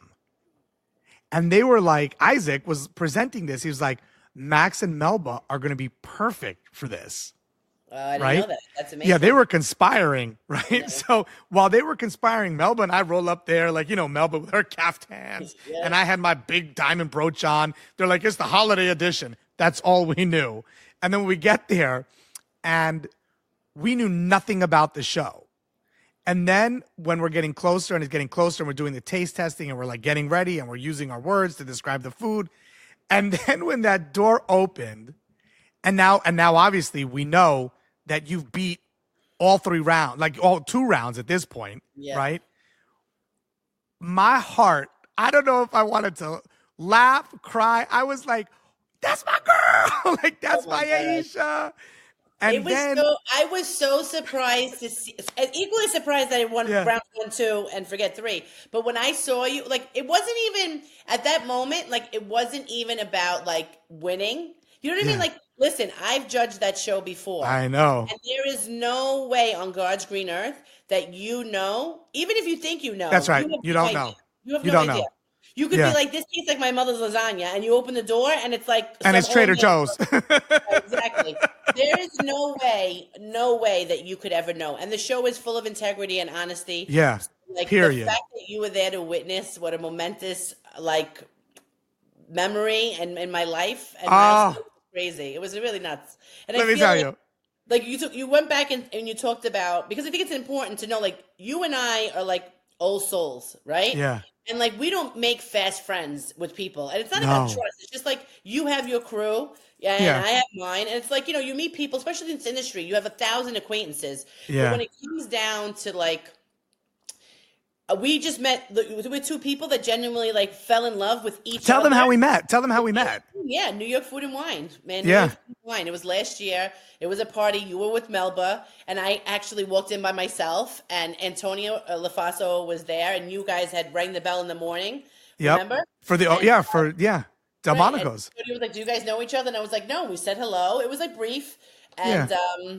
S2: And they were like, Isaac was presenting this. He was like, Max and Melba are going to be perfect for this.
S3: Uh, I didn't
S2: Right?
S3: know that. That's amazing.
S2: Yeah, they were conspiring, right? So while they were conspiring, Melba and I roll up there, like, you know, Melba with her caftans,
S3: Yeah.
S2: and I had my big diamond brooch on. They're like, it's the holiday edition. That's all we knew. And then we get there, and we knew nothing about the show. And then when we're getting closer and it's getting closer and we're doing the taste testing and we're like getting ready and we're using our words to describe the food. And then when that door opened, and now and now obviously we know that you've beat all three rounds, like all two rounds at this point,
S3: Yeah.
S2: right? My heart, I don't know if I wanted to laugh, cry. I was like, that's my girl. Like, that's
S3: Oh
S2: my
S3: my God.
S2: Aisha. And
S3: It was
S2: then,
S3: so I was so surprised to see, and equally surprised that I won
S2: Yeah.
S3: round one, two, and forget three. But when I saw you, like it wasn't even at that moment, like it wasn't even about like winning. You know what I mean?
S2: Yeah.
S3: Like, listen, I've judged that show before.
S2: I know.
S3: And there is no way on God's green earth that you know, even if you think you know.
S2: That's right.
S3: have
S2: You
S3: no
S2: don't
S3: idea.
S2: know.
S3: You have
S2: You
S3: no
S2: don't
S3: idea.
S2: know.
S3: You could
S2: Yeah.
S3: be like, this tastes like my mother's lasagna, and you open the door, and it's like
S2: And
S3: some
S2: it's Trader
S3: old man-
S2: Joe's.
S3: Exactly. There is no way, no way that you could ever know. And the show is full of integrity and honesty.
S2: Yeah.
S3: Like
S2: Period.
S3: the fact that you were there to witness what a momentous like memory and in my life and
S2: Oh.
S3: milestone was crazy. It was really nuts. And
S2: Let
S3: I
S2: me
S3: feel
S2: tell
S3: like,
S2: you.
S3: like you took you went back and, and you talked about, because I think it's important to know, like you and I are like old souls, right?
S2: Yeah.
S3: And like we don't make fast friends with people, and it's not
S2: No.
S3: about trust. It's just like you have your crew, and
S2: Yeah.
S3: I have mine, and it's like, you know, you meet people, especially in this industry. You have a thousand acquaintances,
S2: Yeah.
S3: but when it comes down to like, uh, we just met with two people that genuinely like fell in love with each.
S2: Tell them
S3: other.
S2: how we met. Tell them how we met.
S3: Yeah, New York Food and Wine, man. New
S2: Yeah.
S3: York Food and Wine. It was last year. It was a party. You were with Melba, and I actually walked in by myself, and Antonio uh, LaFaso was there, and you guys had rang the bell in the morning.
S2: Yep.
S3: Remember?
S2: For the, oh,
S3: And-
S2: yeah, for, yeah.
S3: Right,
S2: Delmonico's.
S3: And Antonio was like, "Do you guys know each other?" And I was like, "No." We said hello. It was like brief, and
S2: Yeah.
S3: um,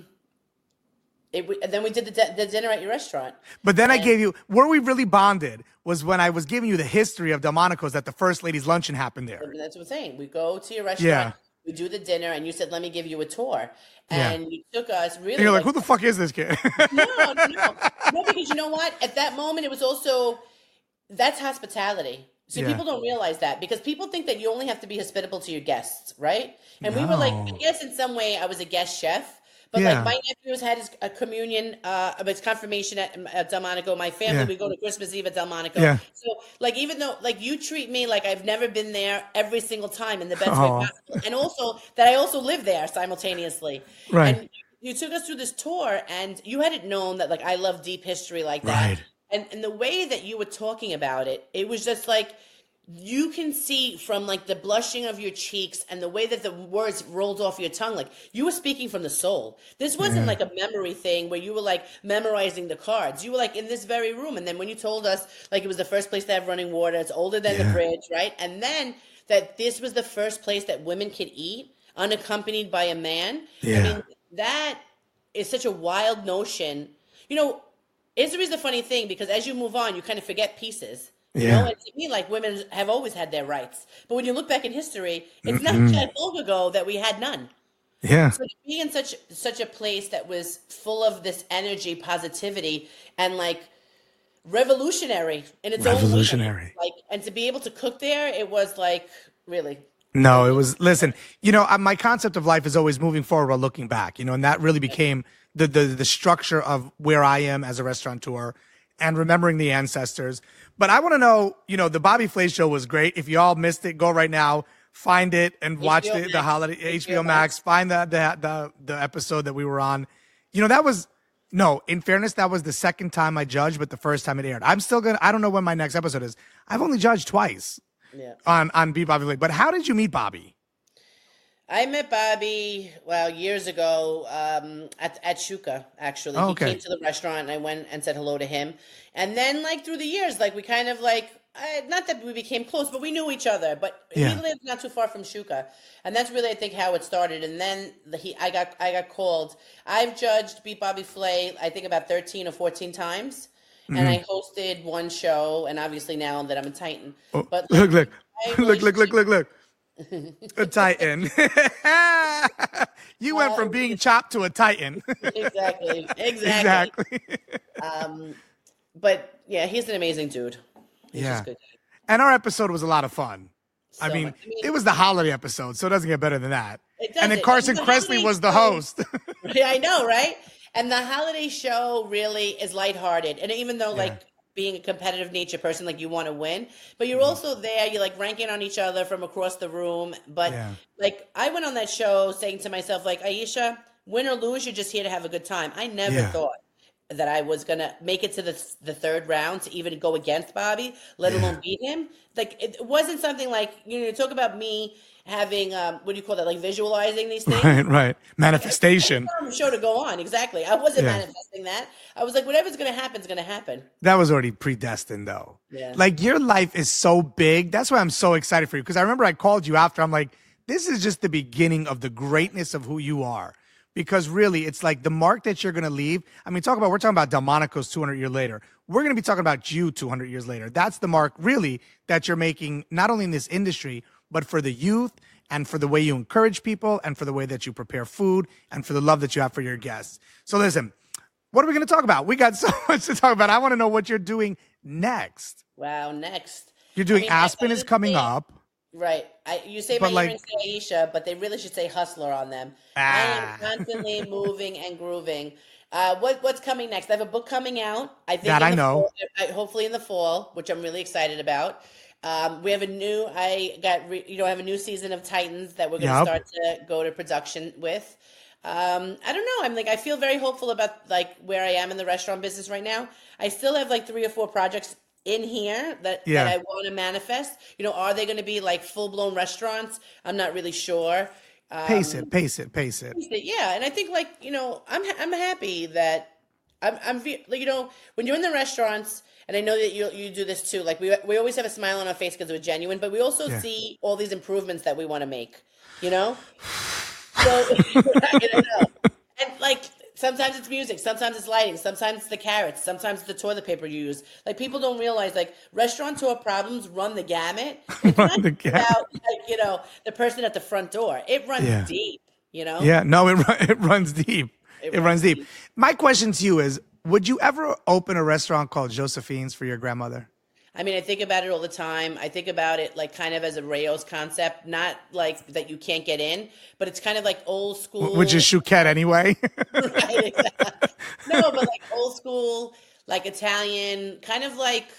S3: it. And then we did the, di- the dinner at your restaurant.
S2: But then I
S3: And-
S2: gave you, where we really bonded was when I was giving you the history of Delmonico's, that the first ladies luncheon happened there.
S3: And that's what I'm saying. We go to your restaurant.
S2: Yeah.
S3: We do the dinner, and you said, "Let me give you a tour."
S2: Yeah.
S3: And you took us really.
S2: And you're like,
S3: like,
S2: who the fuck is this kid?
S3: no, no, no, no, because you know what? At that moment, it was also that's hospitality. So
S2: Yeah.
S3: people don't realize that, because people think that you only have to be hospitable to your guests, right? And we were like, I
S2: No.
S3: guess in some way, I was a guest chef, but
S2: Yeah.
S3: like my nephews had his a communion, uh, of his confirmation at, at Delmonico. My family,
S2: Yeah.
S3: we go to Christmas Eve at Delmonico.
S2: Yeah.
S3: So like, even though like you treat me like I've never been there every single time in the best
S2: Aw.
S3: way possible, and also that I also live there simultaneously,
S2: Right.
S3: And you took us through this tour, and you hadn't known that like I love deep history like that.
S2: Right.
S3: And and the way that you were talking about it, it was just like you can see from like the blushing of your cheeks and the way that the words rolled off your tongue, like you were speaking from the soul. This wasn't like a memory thing where you were like memorizing the cards. You were like in this very room. And then when you told us like it was the first place to have running water, it's older than
S2: Yeah.
S3: the fridge, right? And then that this was the first place that women could eat unaccompanied by a man.
S2: Yeah.
S3: I mean, that is such a wild notion. You know, Israel is the funny thing, because as you move on, you kind of forget pieces. You
S2: Yeah.
S3: know, and to me, like women have always had their rights. But when you look back in history, it's
S2: Mm-hmm.
S3: not that long ago that we had none.
S2: Yeah.
S3: So to be in such such a place that was full of this energy, positivity, and like revolutionary in its own
S2: Revolutionary.
S3: way. Like, and to be able to cook there, it was like really.
S2: No, it was, listen, you know, uh, my concept of life is always moving forward while looking back, you know, and that really became the, the, the structure of where I am as a restaurateur and remembering the ancestors. But I want to know, you know, the Bobby Flay show was great. If you all missed it, go right now, find it and watch
S3: H B O
S2: the, the
S3: Max.
S2: holiday, H B O
S3: H B O
S2: Max, find the, the, the, the episode that we were on. You know, that was, no, in fairness, that was the second time I judged, but the first time it aired. I'm still going to, I don't know when my next episode is. I've only judged twice
S3: Yeah.
S2: on, on Beat Bobby Flay. But how did you meet Bobby?
S3: I met Bobby, well, years ago um, at at Shuka, actually.
S2: Oh, okay.
S3: He came to the restaurant, and I went and said hello to him. And then, like, through the years, like, we kind of, like, I, not that we became close, but we knew each other. But
S2: Yeah.
S3: he lived not too far from Shuka. And that's really, I think, how it started. And then the, he, I got I got called. I've judged Beat Bobby Flay, I think, about thirteen or fourteen times.
S2: Mm-hmm.
S3: And I hosted one show, and obviously now that I'm a Titan.
S2: Oh,
S3: But
S2: look, look,
S3: I
S2: look, look, look,
S3: relationship-
S2: look, look. A Titan. You went from being chopped to a Titan.
S3: Exactly. Exactly.
S2: Exactly.
S3: Um, but yeah, he's an amazing dude. He's
S2: Yeah.
S3: just good.
S2: And our episode was a lot of fun. I
S3: So
S2: mean,
S3: much. I mean-
S2: it was the holiday episode, so it doesn't get better than that.
S3: It
S2: And then
S3: doesn't.
S2: Carson
S3: And the
S2: Kressley
S3: holiday
S2: was the
S3: show-
S2: host.
S3: Yeah, I know, right? And the holiday show really is lighthearted. And even though, like, being a competitive nature person, like, you want to win, but you're also there, you're like ranking on each other from across the room. But,
S2: Yeah.
S3: like, I went on that show saying to myself, like, Aisha, win or lose, you're just here to have a good time. I never
S2: Yeah.
S3: thought that I was gonna make it to the the third round to even go against Bobby, let
S2: Yeah.
S3: alone beat him. Like it wasn't something like, you know, talk about me having um what do you call that, like visualizing these things.
S2: Right, right. Manifestation.
S3: The show to go on, exactly. I wasn't
S2: Yeah.
S3: manifesting that. I was like, whatever's gonna happen is gonna happen.
S2: That was already predestined, though.
S3: Yeah.
S2: Like, your life is so big. That's why I'm so excited for you. Because I remember I called you after. I'm like, this is just the beginning of the greatness of who you are. Because really, it's like the mark that you're going to leave. I mean, talk about, we're talking about Delmonico's two hundred years later. We're going to be talking about you two hundred years later. That's the mark, really, that you're making, not only in this industry, but for the youth and for the way you encourage people and for the way that you prepare food and for the love that you have for your guests. So listen, what are we going to talk about? We got so much to talk about. I want to know what you're doing next.
S3: Wow, next.
S2: You're doing
S3: I mean, I-
S2: Aspen
S3: I
S2: is
S3: would
S2: coming
S3: say-
S2: up.
S3: Right. I, you say
S2: But
S3: my
S2: like-
S3: earrings say Aisha, but they really should say hustler on them. I
S2: Ah.
S3: am constantly moving and grooving. Uh, what what's coming next? I have a book coming out. I think
S2: That
S3: in
S2: I
S3: the
S2: know.
S3: Fall, I- hopefully in the fall, which I'm really excited about. Um, we have a new. I got re, you know I have a new season of Titans that we're going to
S2: Yup.
S3: start to go to production with. Um, I don't know. I'm like I feel very hopeful about like where I am in the restaurant business right now. I still have like three or four projects in here that,
S2: Yeah.
S3: that I want to manifest. You know, are they going to be like full blown restaurants? I'm not really sure. Um,
S2: Pace it, pace it, pace it.
S3: Yeah, and I think like you know, I'm I'm happy that I'm I'm fe- like, you know, when you're in the restaurants, and I know that you you do this too. Like we we always have a smile on our face because we're genuine, but we also
S2: Yeah.
S3: see all these improvements that we want to make. You know, so you know, and like. Sometimes it's music, sometimes it's lighting, sometimes it's the carrots, sometimes it's the toilet paper you use. Like people don't realize, like restaurateur problems run the gamut. It's
S2: Run
S3: not
S2: the
S3: just
S2: gamut.
S3: about like you know the person at the front door. It runs
S2: Yeah.
S3: deep. You know.
S2: Yeah, no, it run- it runs deep. It,
S3: It
S2: runs
S3: runs
S2: deep.
S3: deep.
S2: My question to you is: would you ever open a restaurant called Josephine's for your grandmother?
S3: I mean, I think about it all the time. I think about it like kind of as a Rayo's concept, not like that you can't get in, but it's kind of like old school.
S2: Which is Chouquette anyway.
S3: Right, exactly. No, but like old school, like Italian, kind of like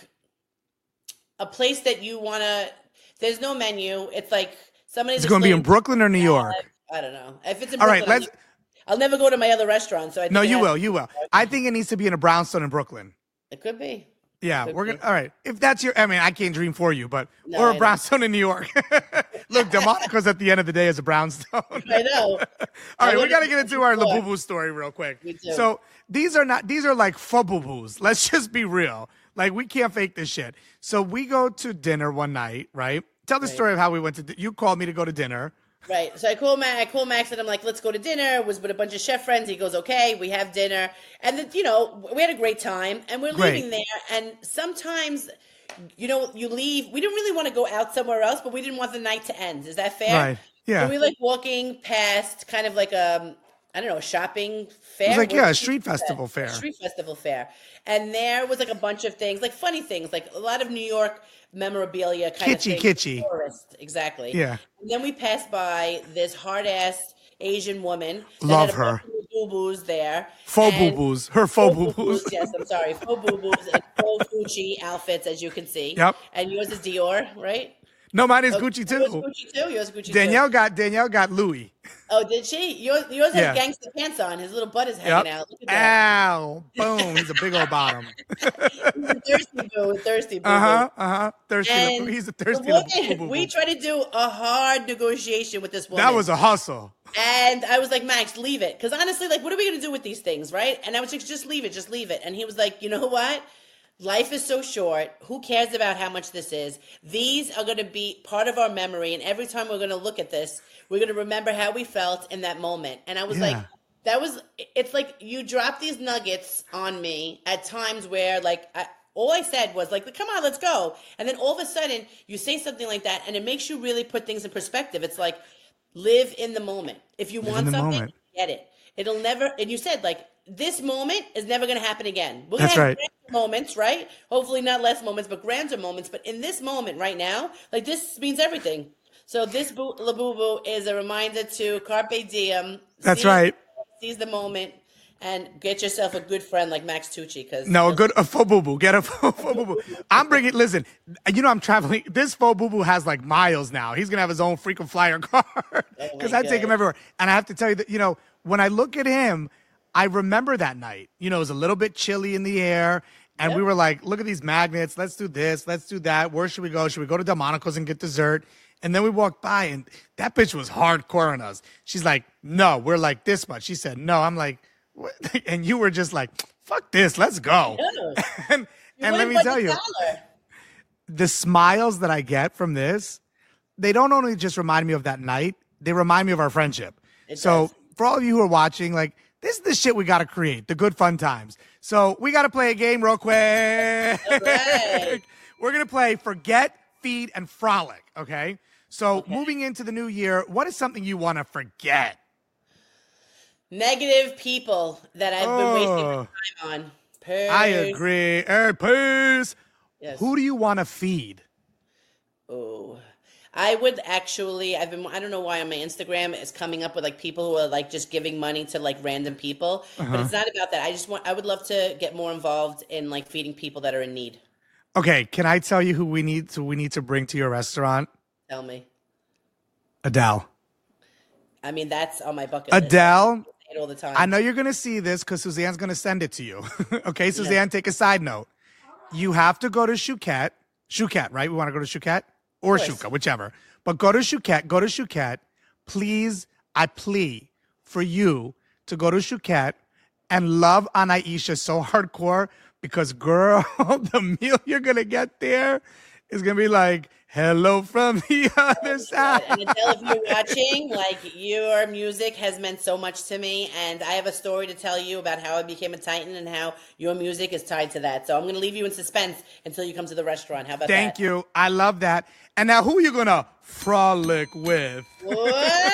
S3: a place that you want to. There's no menu. It's like somebody.
S2: It's going to be in Brooklyn or New York.
S3: I don't know. If it's in
S2: All right,
S3: Brooklyn,
S2: let's.
S3: I'll, I'll never go to my other restaurant. So I think
S2: No,
S3: it
S2: you
S3: has-
S2: will. You will. I think it needs to be in a brownstone in Brooklyn.
S3: It could be.
S2: Yeah,
S3: Could
S2: we're
S3: be.
S2: gonna. All right, if that's your, I mean, I can't dream for you, but
S3: No,
S2: or
S3: I
S2: a
S3: know.
S2: brownstone in New York. Look, Delmonico's at the end of the day is a brownstone.
S3: I know.
S2: All
S3: I
S2: right, we
S3: wouldn't
S2: got to get into our
S3: before.
S2: Labubu story real quick.
S3: Me too.
S2: So these are not, these are like fububus. Let's just be real. Like we can't fake this shit. So we go to dinner one night, right? Tell the
S3: Right.
S2: story of how we went to, di- you called me to go to dinner.
S3: Right. So I call Max. I call Max and I'm like, let's go to dinner. It was with a bunch of chef friends. He goes, okay, we have dinner. And then, you know, we had a great time and we're
S2: Great.
S3: leaving there. And sometimes, you know, you leave. We didn't really want to go out somewhere else, but we didn't want the night to end. Is that fair?
S2: Right. Yeah.
S3: So we like walking past kind of like a, I don't know, a shopping fair.
S2: like,
S3: What
S2: yeah, a
S3: is
S2: street
S3: that?
S2: festival
S3: A
S2: fair.
S3: street festival fair. And there was like a bunch of things, like funny things, like a lot of New York memorabilia kind
S2: Kitschy,
S3: of things.
S2: kitschy.
S3: Tourist, exactly.
S2: Yeah.
S3: And then we passed by this hard ass Asian woman. that
S2: Love
S3: had a
S2: her.
S3: bunch of boo-boos there.
S2: Faux
S3: And-
S2: boo-boos. Her faux
S3: Faux
S2: boo-boos.
S3: Yes, I'm sorry. Faux boo-boos and faux Gucci outfits, as you can see.
S2: Yep.
S3: And yours is Dior, right?
S2: No, mine is
S3: Oh,
S2: Gucci
S3: Yours is
S2: too.
S3: Gucci too. Yours is Gucci
S2: Danielle
S3: too.
S2: got, Danielle got Louis.
S3: Oh, did she? Yours, yours
S2: Yeah.
S3: has gangster pants on. His little butt is
S2: Yep.
S3: hanging out. Look at that.
S2: Ow. Boom. He's a big old bottom.
S3: He's a thirsty boo. A thirsty boo.
S2: Uh-huh. Uh-huh. Thirsty.
S3: And
S2: little- He's a
S3: the
S2: thirsty little
S3: woman-
S2: boo-boo-boo.
S3: we tried to do a hard negotiation with this woman.
S2: That was a hustle.
S3: And I was like, Max, leave it. Because honestly, like, what are we going to do with these things, right? And I was like, just leave it, just leave it. And he was like, you know what? Life is so short. Who cares about how much this is? These are going to be part of our memory. And every time we're going to look at this, we're going to remember how we felt in that moment. And I was
S2: Yeah.
S3: like, that was, it's like you drop these nuggets on me at times where, like, I, all I said was like, come on, let's go. And then all of a sudden you say something like that and it makes you really put things in perspective. It's like, live in the moment. If you
S2: Live
S3: want
S2: in the
S3: something,
S2: moment.
S3: get it. It'll never, and you said like, this moment is never going to happen again. We're
S2: That's
S3: gonna have
S2: right.
S3: grander moments, right? Hopefully not less moments, but grander moments. But in this moment right now, like this means everything. So this boo, Labubu is a reminder to Carpe Diem.
S2: That's
S3: Seize-
S2: right.
S3: Seize the moment and get yourself a good friend like Max Tucci. Because
S2: No, a good a faux boo boo. Get a faux boo boo. I'm bringing. Listen, you know I'm traveling. This faux boo boo has like miles now. He's gonna have his own freaking flyer car because I take him
S3: God.
S2: everywhere. And I have to tell you that you know when I look at him, I remember that night. You know, it was a little bit chilly in the air. And yep. we were like, look at these magnets. Let's do this. Let's do that. Where should we go? Should we go to Delmonico's and get dessert? And then we walked by, and that bitch was hardcore on us. She's like, no, we're like this much. She said, no. I'm like, what? And you were just like, fuck this. Let's go.
S3: Yeah.
S2: and and let me tell you, dollar. the smiles that I get from this, they don't only just remind me of that night, they remind me of our friendship. It so does. For all of you who are watching, like, this is the shit we got to create, the good fun times. So we got to play a game real quick. Right. We're going to play Forget, Feed, and Frolic, okay? So okay. moving into the new year, what is something you want to forget?
S3: Negative people that I've oh, been wasting my time on. Peace.
S2: I agree. Hey, peace.
S3: Yes.
S2: Who do you want to feed?
S3: Oh, I would actually, I've been, I don't know why on my Instagram it's coming up with like people who are like just giving money to like random people, uh-huh. but it's not about that. I just want, I would love to get more involved in like feeding people that are in need.
S2: Okay. Can I tell you who we need to, we need to bring to your restaurant?
S3: Tell me.
S2: Adele.
S3: I mean, that's on my bucket
S2: Adele.
S3: list. I say it all the time.
S2: I know you're going to see this because Suzanne's going to send it to you. Okay. Suzanne, yeah. take a side note. You have to go to Chouquette. Chouquette, right? We want to go to Chouquette? Or Shuka, whichever. But go to Chouquette. Go to Chouquette. Please, I plea for you to go to Chouquette and love on Aisha so hardcore because, girl, the meal you're going to get there is going to be like, hello from the other side.
S3: And Adele, if you're watching, like, your music has meant so much to me. And I have a story to tell you about how I became a Titan and how your music is tied to that. So I'm going to leave you in suspense until you come to the restaurant. How about
S2: Thank
S3: that? Thank
S2: you. I love that. And now who are you going to frolic with?
S3: Whoa!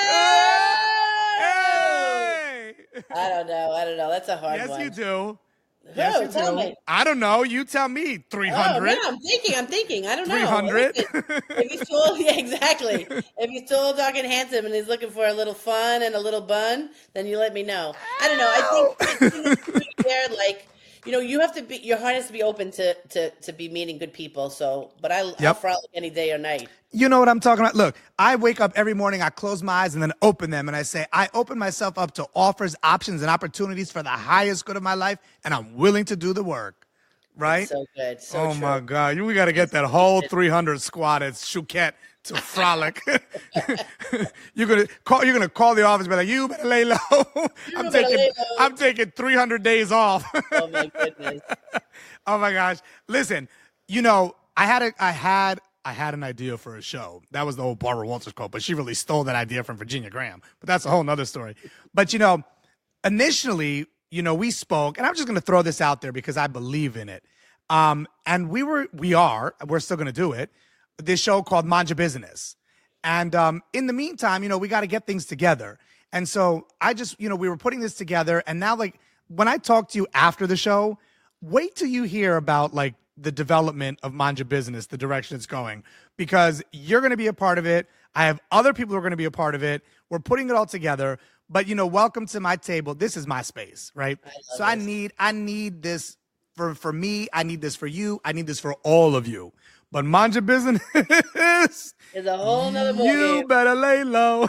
S3: Hey! I don't know. I don't know. That's a hard
S2: yes,
S3: one.
S2: Yes, you do.
S3: Who?
S2: Yes, you
S3: Tell
S2: do.
S3: me.
S2: I don't know. You tell me. three hundred.
S3: Oh, no, I'm thinking. I'm thinking. I don't know.
S2: three hundred.
S3: If he's tall, yeah, exactly. If he's tall, dark, and handsome, and he's looking for a little fun and a little bun, then you let me know. I don't know. I think, I think there, like, you know, you have to be. Your heart has to be open to to to be meeting good people. So, but I, yep. I'll frolic any day or night.
S2: You know what I'm talking about? Look, I wake up every morning, I close my eyes and then open them. And I say, I open myself up to offers, options, and opportunities for the highest good of my life. And I'm willing to do the work. Right?
S3: That's so good. So
S2: oh,
S3: true.
S2: my God. We got to get that whole three hundred squad at Chouquette to frolic. you're going to call You're gonna call the office and be like, you better lay low. I'm, taking, lay low. I'm taking three hundred days off.
S3: Oh, my goodness.
S2: Oh, my gosh. Listen, you know, I had a, I had... I had an idea for a show. That was the old Barbara Walters quote, but she really stole that idea from Virginia Graham. But that's a whole nother story. But, you know, initially, you know, we spoke, and I'm just going to throw this out there because I believe in it. Um, and we were, we are, we're still going to do it, this show called Manja Business. And um, in the meantime, you know, we got to get things together. And so I just, you know, we were putting this together. And now, like, when I talk to you after the show, wait till you hear about, like, the development of Manja Business, the direction it's going, because you're going to be a part of it. I have other people who are going to be a part of it. We're putting it all together. But, you know, welcome to my table. This is my space, right? I so this. I need I need this for, for me. I need this for you. I need this for all of you. But Manja Business
S3: is a whole nother ball
S2: You
S3: game.
S2: better lay low.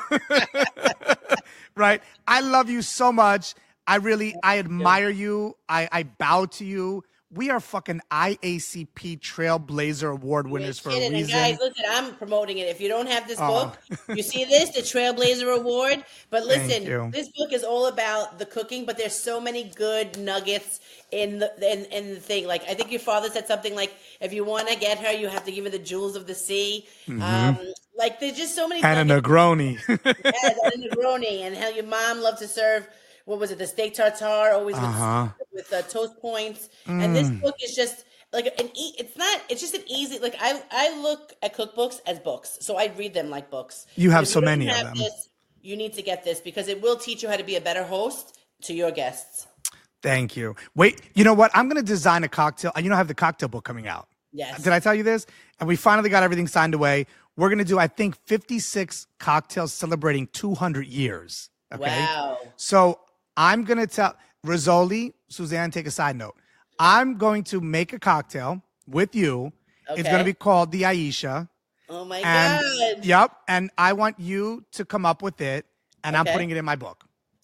S2: Right? I love you so much. I really, I admire you. I, I bow to you. We are fucking I A C P Trailblazer Award winners for a reason.
S3: And guys, listen, I'm promoting it. If you don't have this oh. book, you see this, the Trailblazer Award. But listen, this book is all about the cooking, but there's so many good nuggets in the in, in the thing. Like, I think your father said something like, if you want to get her, you have to give her the jewels of the sea. Mm-hmm. Um, like, there's just so many
S2: And nuggets. A Negroni.
S3: Yes, and a Negroni. And how your mom loved to serve, what was it, the steak tartare, always uh-huh. with, with uh, toast points. Mm. And this book is just like an e- it's not it's just an easy, like, I I look at cookbooks as books, so I read them like books.
S2: You have so many of them.
S3: This, you need to get this because it will teach you how to be a better host to your guests.
S2: Thank you. Wait, you know what? I'm going to design a cocktail. You know, I have the cocktail book coming out.
S3: Yes.
S2: Did I tell you this? And we finally got everything signed away. We're going to do, I think, fifty-six cocktails celebrating two hundred years. Okay?
S3: Wow.
S2: So I'm going to tell Rizzoli, Suzanne, take a side note. I'm going to make a cocktail with you. Okay. It's going to be called the Aisha.
S3: Oh, my
S2: and,
S3: God.
S2: Yep. And I want you to come up with it, and
S3: okay.
S2: I'm putting it in my book.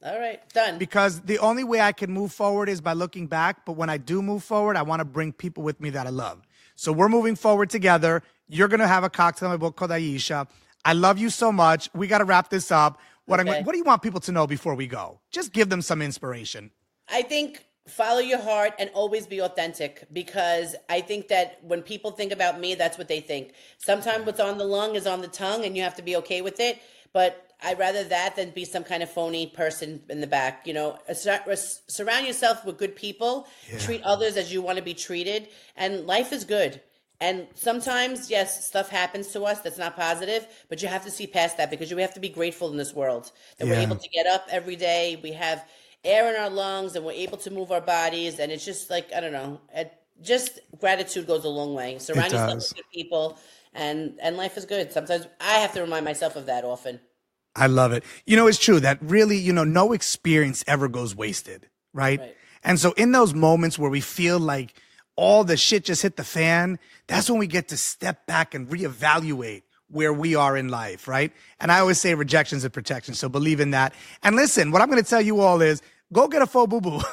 S3: All right, done.
S2: Because the only way I can move forward is by looking back. But when I do move forward, I want to bring people with me that I love. So we're moving forward together. You're going to have a cocktail in my book called Aisha. I love you so much. We got to wrap this up. What,
S3: Okay.
S2: I'm, what do you want people to know before we go? Just give them some inspiration.
S3: I think follow your heart and always be authentic, because I think that when people think about me, that's what they think. Sometimes what's on the lung is on the tongue, and you have to be okay with it. But I'd rather that than be some kind of phony person in the back. You know, Sur- surround yourself with good people,
S2: Yeah.
S3: treat others as you want to be treated, and life is good. And sometimes, yes, stuff happens to us that's not positive, but you have to see past that, because you have to be grateful in this world that
S2: Yeah.
S3: we're able to get up every day. We have air in our lungs and we're able to move our bodies. And it's just like, I don't know, it, just gratitude goes a long way. Surround
S2: It
S3: yourself
S2: does.
S3: with good people, and, and life is good. Sometimes I have to remind myself of that often.
S2: I love it. You know, it's true that really, you know, no experience ever goes wasted, right?
S3: Right.
S2: And so in those moments where we feel like all the shit just hit the fan, that's when we get to step back and reevaluate where we are in life, right? And I always say rejection's a protection, so believe in that. And listen, what I'm going to tell you all is go get a faux boo-boo.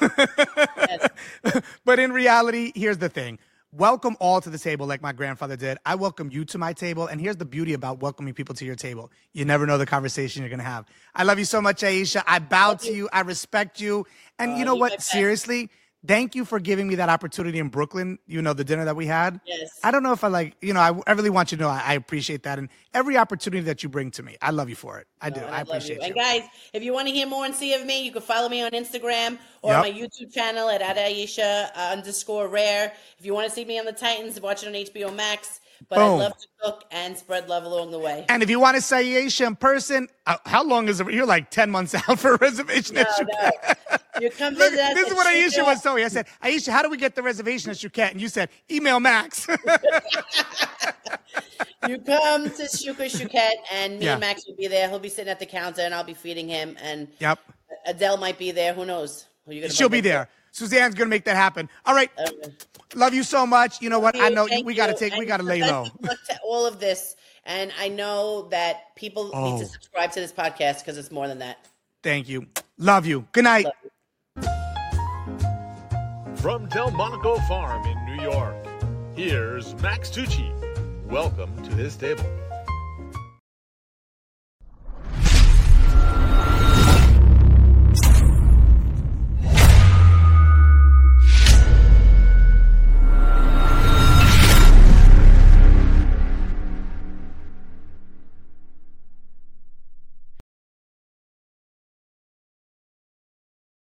S3: Yes.
S2: But in reality, here's the thing. Welcome all to the table like my grandfather did. I welcome you to my table. And here's the beauty about welcoming people to your table. You never know the conversation you're going to have. I love you so much, Aisha. I bow to you. I respect you. And you know
S3: you're my
S2: what?
S3: best.
S2: Seriously, thank you for giving me that opportunity in Brooklyn. You know, the dinner that we had.
S3: Yes.
S2: I don't know if I like, you know, I, I really want you to know I, I appreciate that. And every opportunity that you bring to me, I love you for it. I do.
S3: And
S2: I
S3: love
S2: appreciate you.
S3: And guys, if you want to hear more and see of me, you can follow me on Instagram or
S2: Yep.
S3: my YouTube channel at Aisha uh, underscore rare. If you want to see me on the Titans, watch it on H B O Max. But I
S2: Boom.
S3: love to cook and spread love along the way.
S2: And if you want to say Aisha in person, uh, how long is it? You're like ten months out for a reservation
S3: No,
S2: at Chouquette.
S3: no. You come
S2: Look,
S3: visit us
S2: this is
S3: at
S2: what Aisha
S3: Chouquette.
S2: was telling me. I said, Aisha, how do we get the reservation at Chouquette? And you said, email Max.
S3: You come to Shuka Chouquette, and me
S2: Yeah.
S3: and Max will be there. He'll be sitting at the counter, and I'll be feeding him. And
S2: Yep.
S3: Adele might be there. Who knows? Who you gonna
S2: She'll
S3: bump
S2: be
S3: into?
S2: there. Suzanne's going to make that happen. All right.
S3: Okay.
S2: Love you so much. You know what? I know
S3: Thank
S2: we got to
S3: you.
S2: take, we
S3: And
S2: got to lay
S3: best
S2: low.
S3: of luck to all of this. And I know that people
S2: Oh.
S3: need to subscribe to this podcast because it's more than that.
S2: Thank you. Love you. Good night.
S3: Love you.
S1: From Delmonico Farm in New York, here's Max Tucci. Welcome to his table.